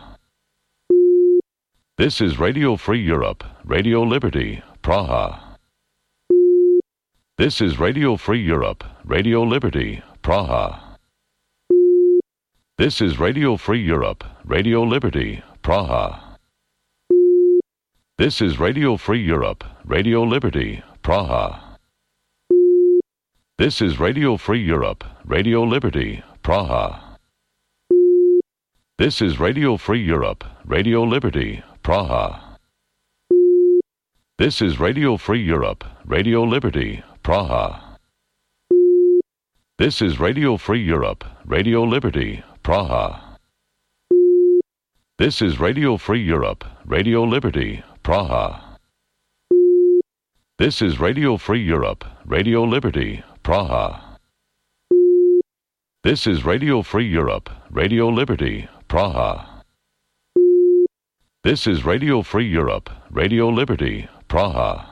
This is Radio Free Europe, Radio Liberty, Praha. This is Radio Free Europe, Radio Liberty, Praha. This is Radio Free Europe, Radio Liberty, Praha. This is Radio Free Europe, Radio Liberty, Praha. This is Radio Free Europe, Radio Liberty, Praha. This is Radio Free Europe, Radio Liberty, Praha. This is Radio Free Europe, Radio Liberty, Praha. This is Radio Free Europe, Radio Liberty, Praha. This is Radio Free Europe, Radio Liberty, Praha. This is Radio Free Europe, Radio Liberty, Praha. This is Radio Free Europe, Radio Liberty, Praha. This is Radio Free Europe, Radio Liberty, Praha.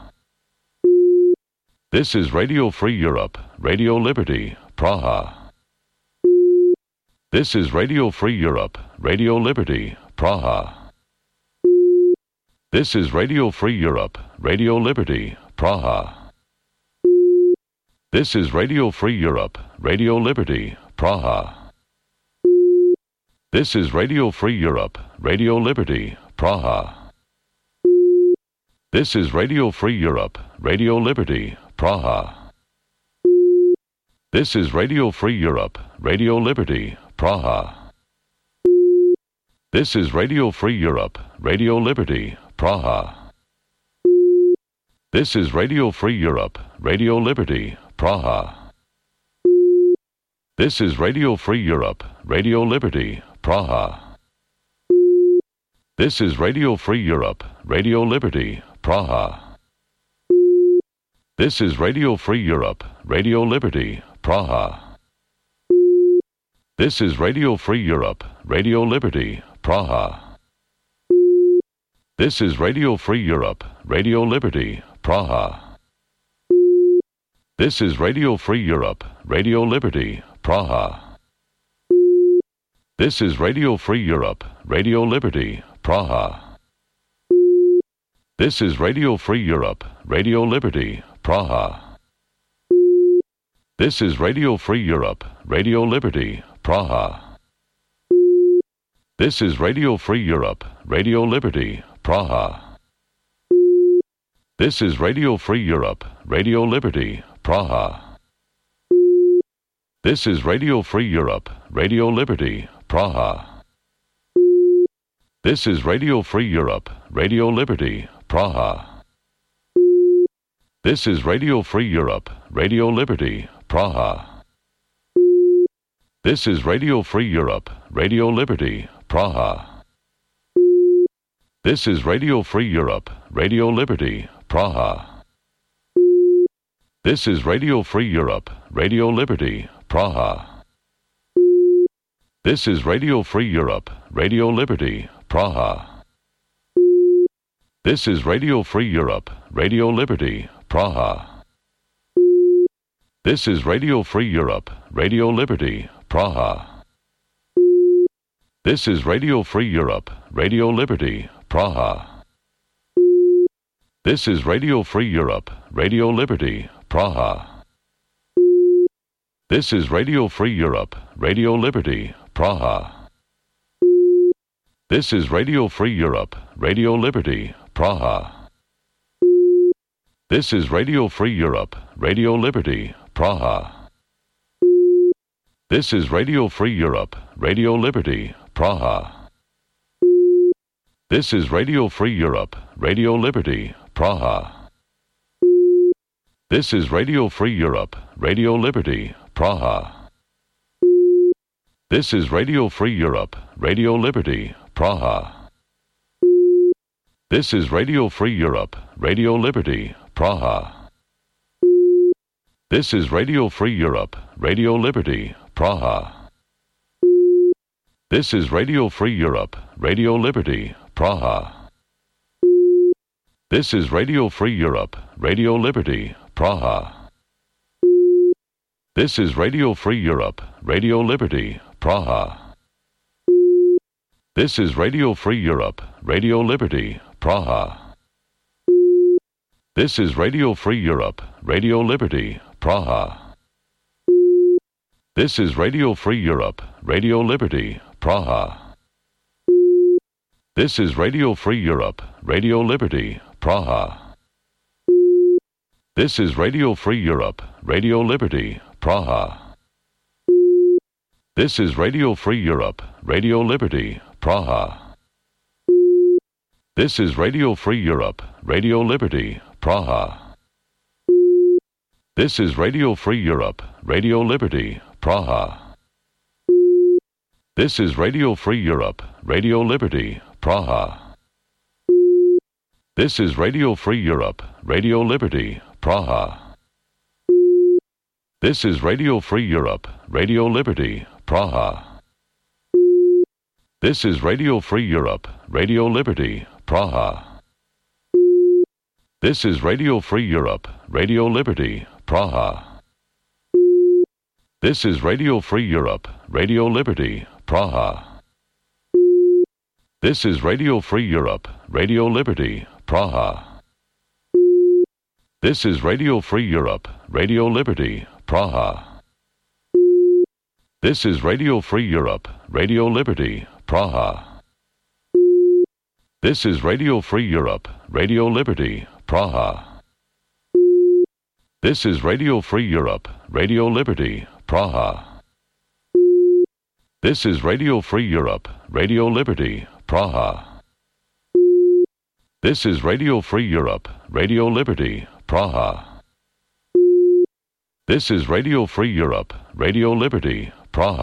This is Radio Free Europe, Radio Liberty, Praha. This is Radio Free Europe, Radio Liberty, Praha. This is Radio Free Europe, Radio Liberty, Praha. This is Radio Free Europe, Radio Liberty, Praha. This is Radio Free Europe, Radio Liberty, Praha. This is Radio Free Europe, Radio Liberty, Praha. This is Radio Free Europe, Radio Liberty, Praha. This is Radio Free Europe, Radio Liberty, Praha. This is Radio Free Europe, Radio Liberty, Praha. This is Radio Free Europe, Radio Liberty, Praha. This is Radio Free Europe, Radio Liberty, Praha. This is Radio Free Europe, Radio Liberty, Praha. This is Radio Free Europe, Radio Liberty, Praha. This is Radio Free Europe, Radio Liberty, Praha. This is Radio Free Europe, Radio Liberty, Praha. This is Radio Free Europe, Radio Liberty, Praha. This is Radio Free Europe, Radio Liberty, Praha. This is Radio Free Europe, Radio Liberty, Praha. This is Radio Free Europe, Radio Liberty, Praha. This is Radio Free Europe, Radio Liberty, Praha. This is Radio Free Europe, Radio Liberty, Praha. This is Radio Free Europe, Radio Liberty, Praha. This is Radio Free Europe, Radio Liberty, Praha. This is Radio Free Europe, Radio Liberty, Praha. This is Radio Free Europe, Radio Liberty, Praha. This is Radio Free Europe, Radio Liberty, Praha. This is Radio Free Europe, Radio Liberty, Praha. This is Radio Free Europe, Radio Liberty, Praha. This is Radio Free Europe, Radio Liberty, Praha. This is Radio Free Europe, Radio Liberty, Praha. This is Radio Free Europe, Radio Liberty, Praha. This is Radio Free Europe, Radio Liberty, Praha. This is Radio Free Europe, Radio Liberty, Praha. This is Radio Free Europe, Radio Liberty, Praha. This is Radio Free Europe, Radio Liberty, Praha. This is Radio Free Europe, Radio Liberty, Praha. This is Radio Free Europe, Radio Liberty, Praha. This is Radio Free Europe, Radio Liberty, Praha. This is Radio Free Europe, Radio Liberty, Praha. This is Radio Free Europe, Radio Liberty, Praha. This is Radio Free Europe, Radio Liberty, Praha. This is Radio Free Europe, Radio Liberty, Praha. This is Radio Free Europe, Radio Liberty, Praha. This is Radio Free Europe, Radio Liberty, Praha. This is Radio Free Europe, Radio Liberty, Praha. This is Radio Free Europe, Radio Liberty, Praha. This is Radio Free Europe, Radio Liberty, Praha. This is Radio Free Europe, Radio Liberty, Praha. This is Radio Free Europe, Radio Liberty, Praha. This is Radio Free Europe, Radio Liberty, Praha. This is Radio Free Europe, Radio Liberty, Praha. This is Radio Free Europe, Radio Liberty, Praha. This is Radio Free Europe, Radio Liberty, Praha. This is Radio Free Europe, Radio Liberty, Praha. This is Radio Free Europe, Radio Liberty, Praha. This is Radio Free Europe, Radio Liberty, Praha. This is Radio Free Europe, Radio Liberty, Praha. This is Radio Free Europe, Radio Liberty, Praha. This is Radio Free Europe, Radio Liberty, Praha. This is Radio Free Europe, Radio Liberty, Praha. This is Radio Free Europe, Radio Liberty, Praha. This is Radio Free Europe, Radio Liberty, Praha. This is Radio Free Europe, Radio Liberty, Praha. This is Radio Free Europe, Radio Liberty, Praha. This is Radio Free Europe, Radio Liberty, Praha.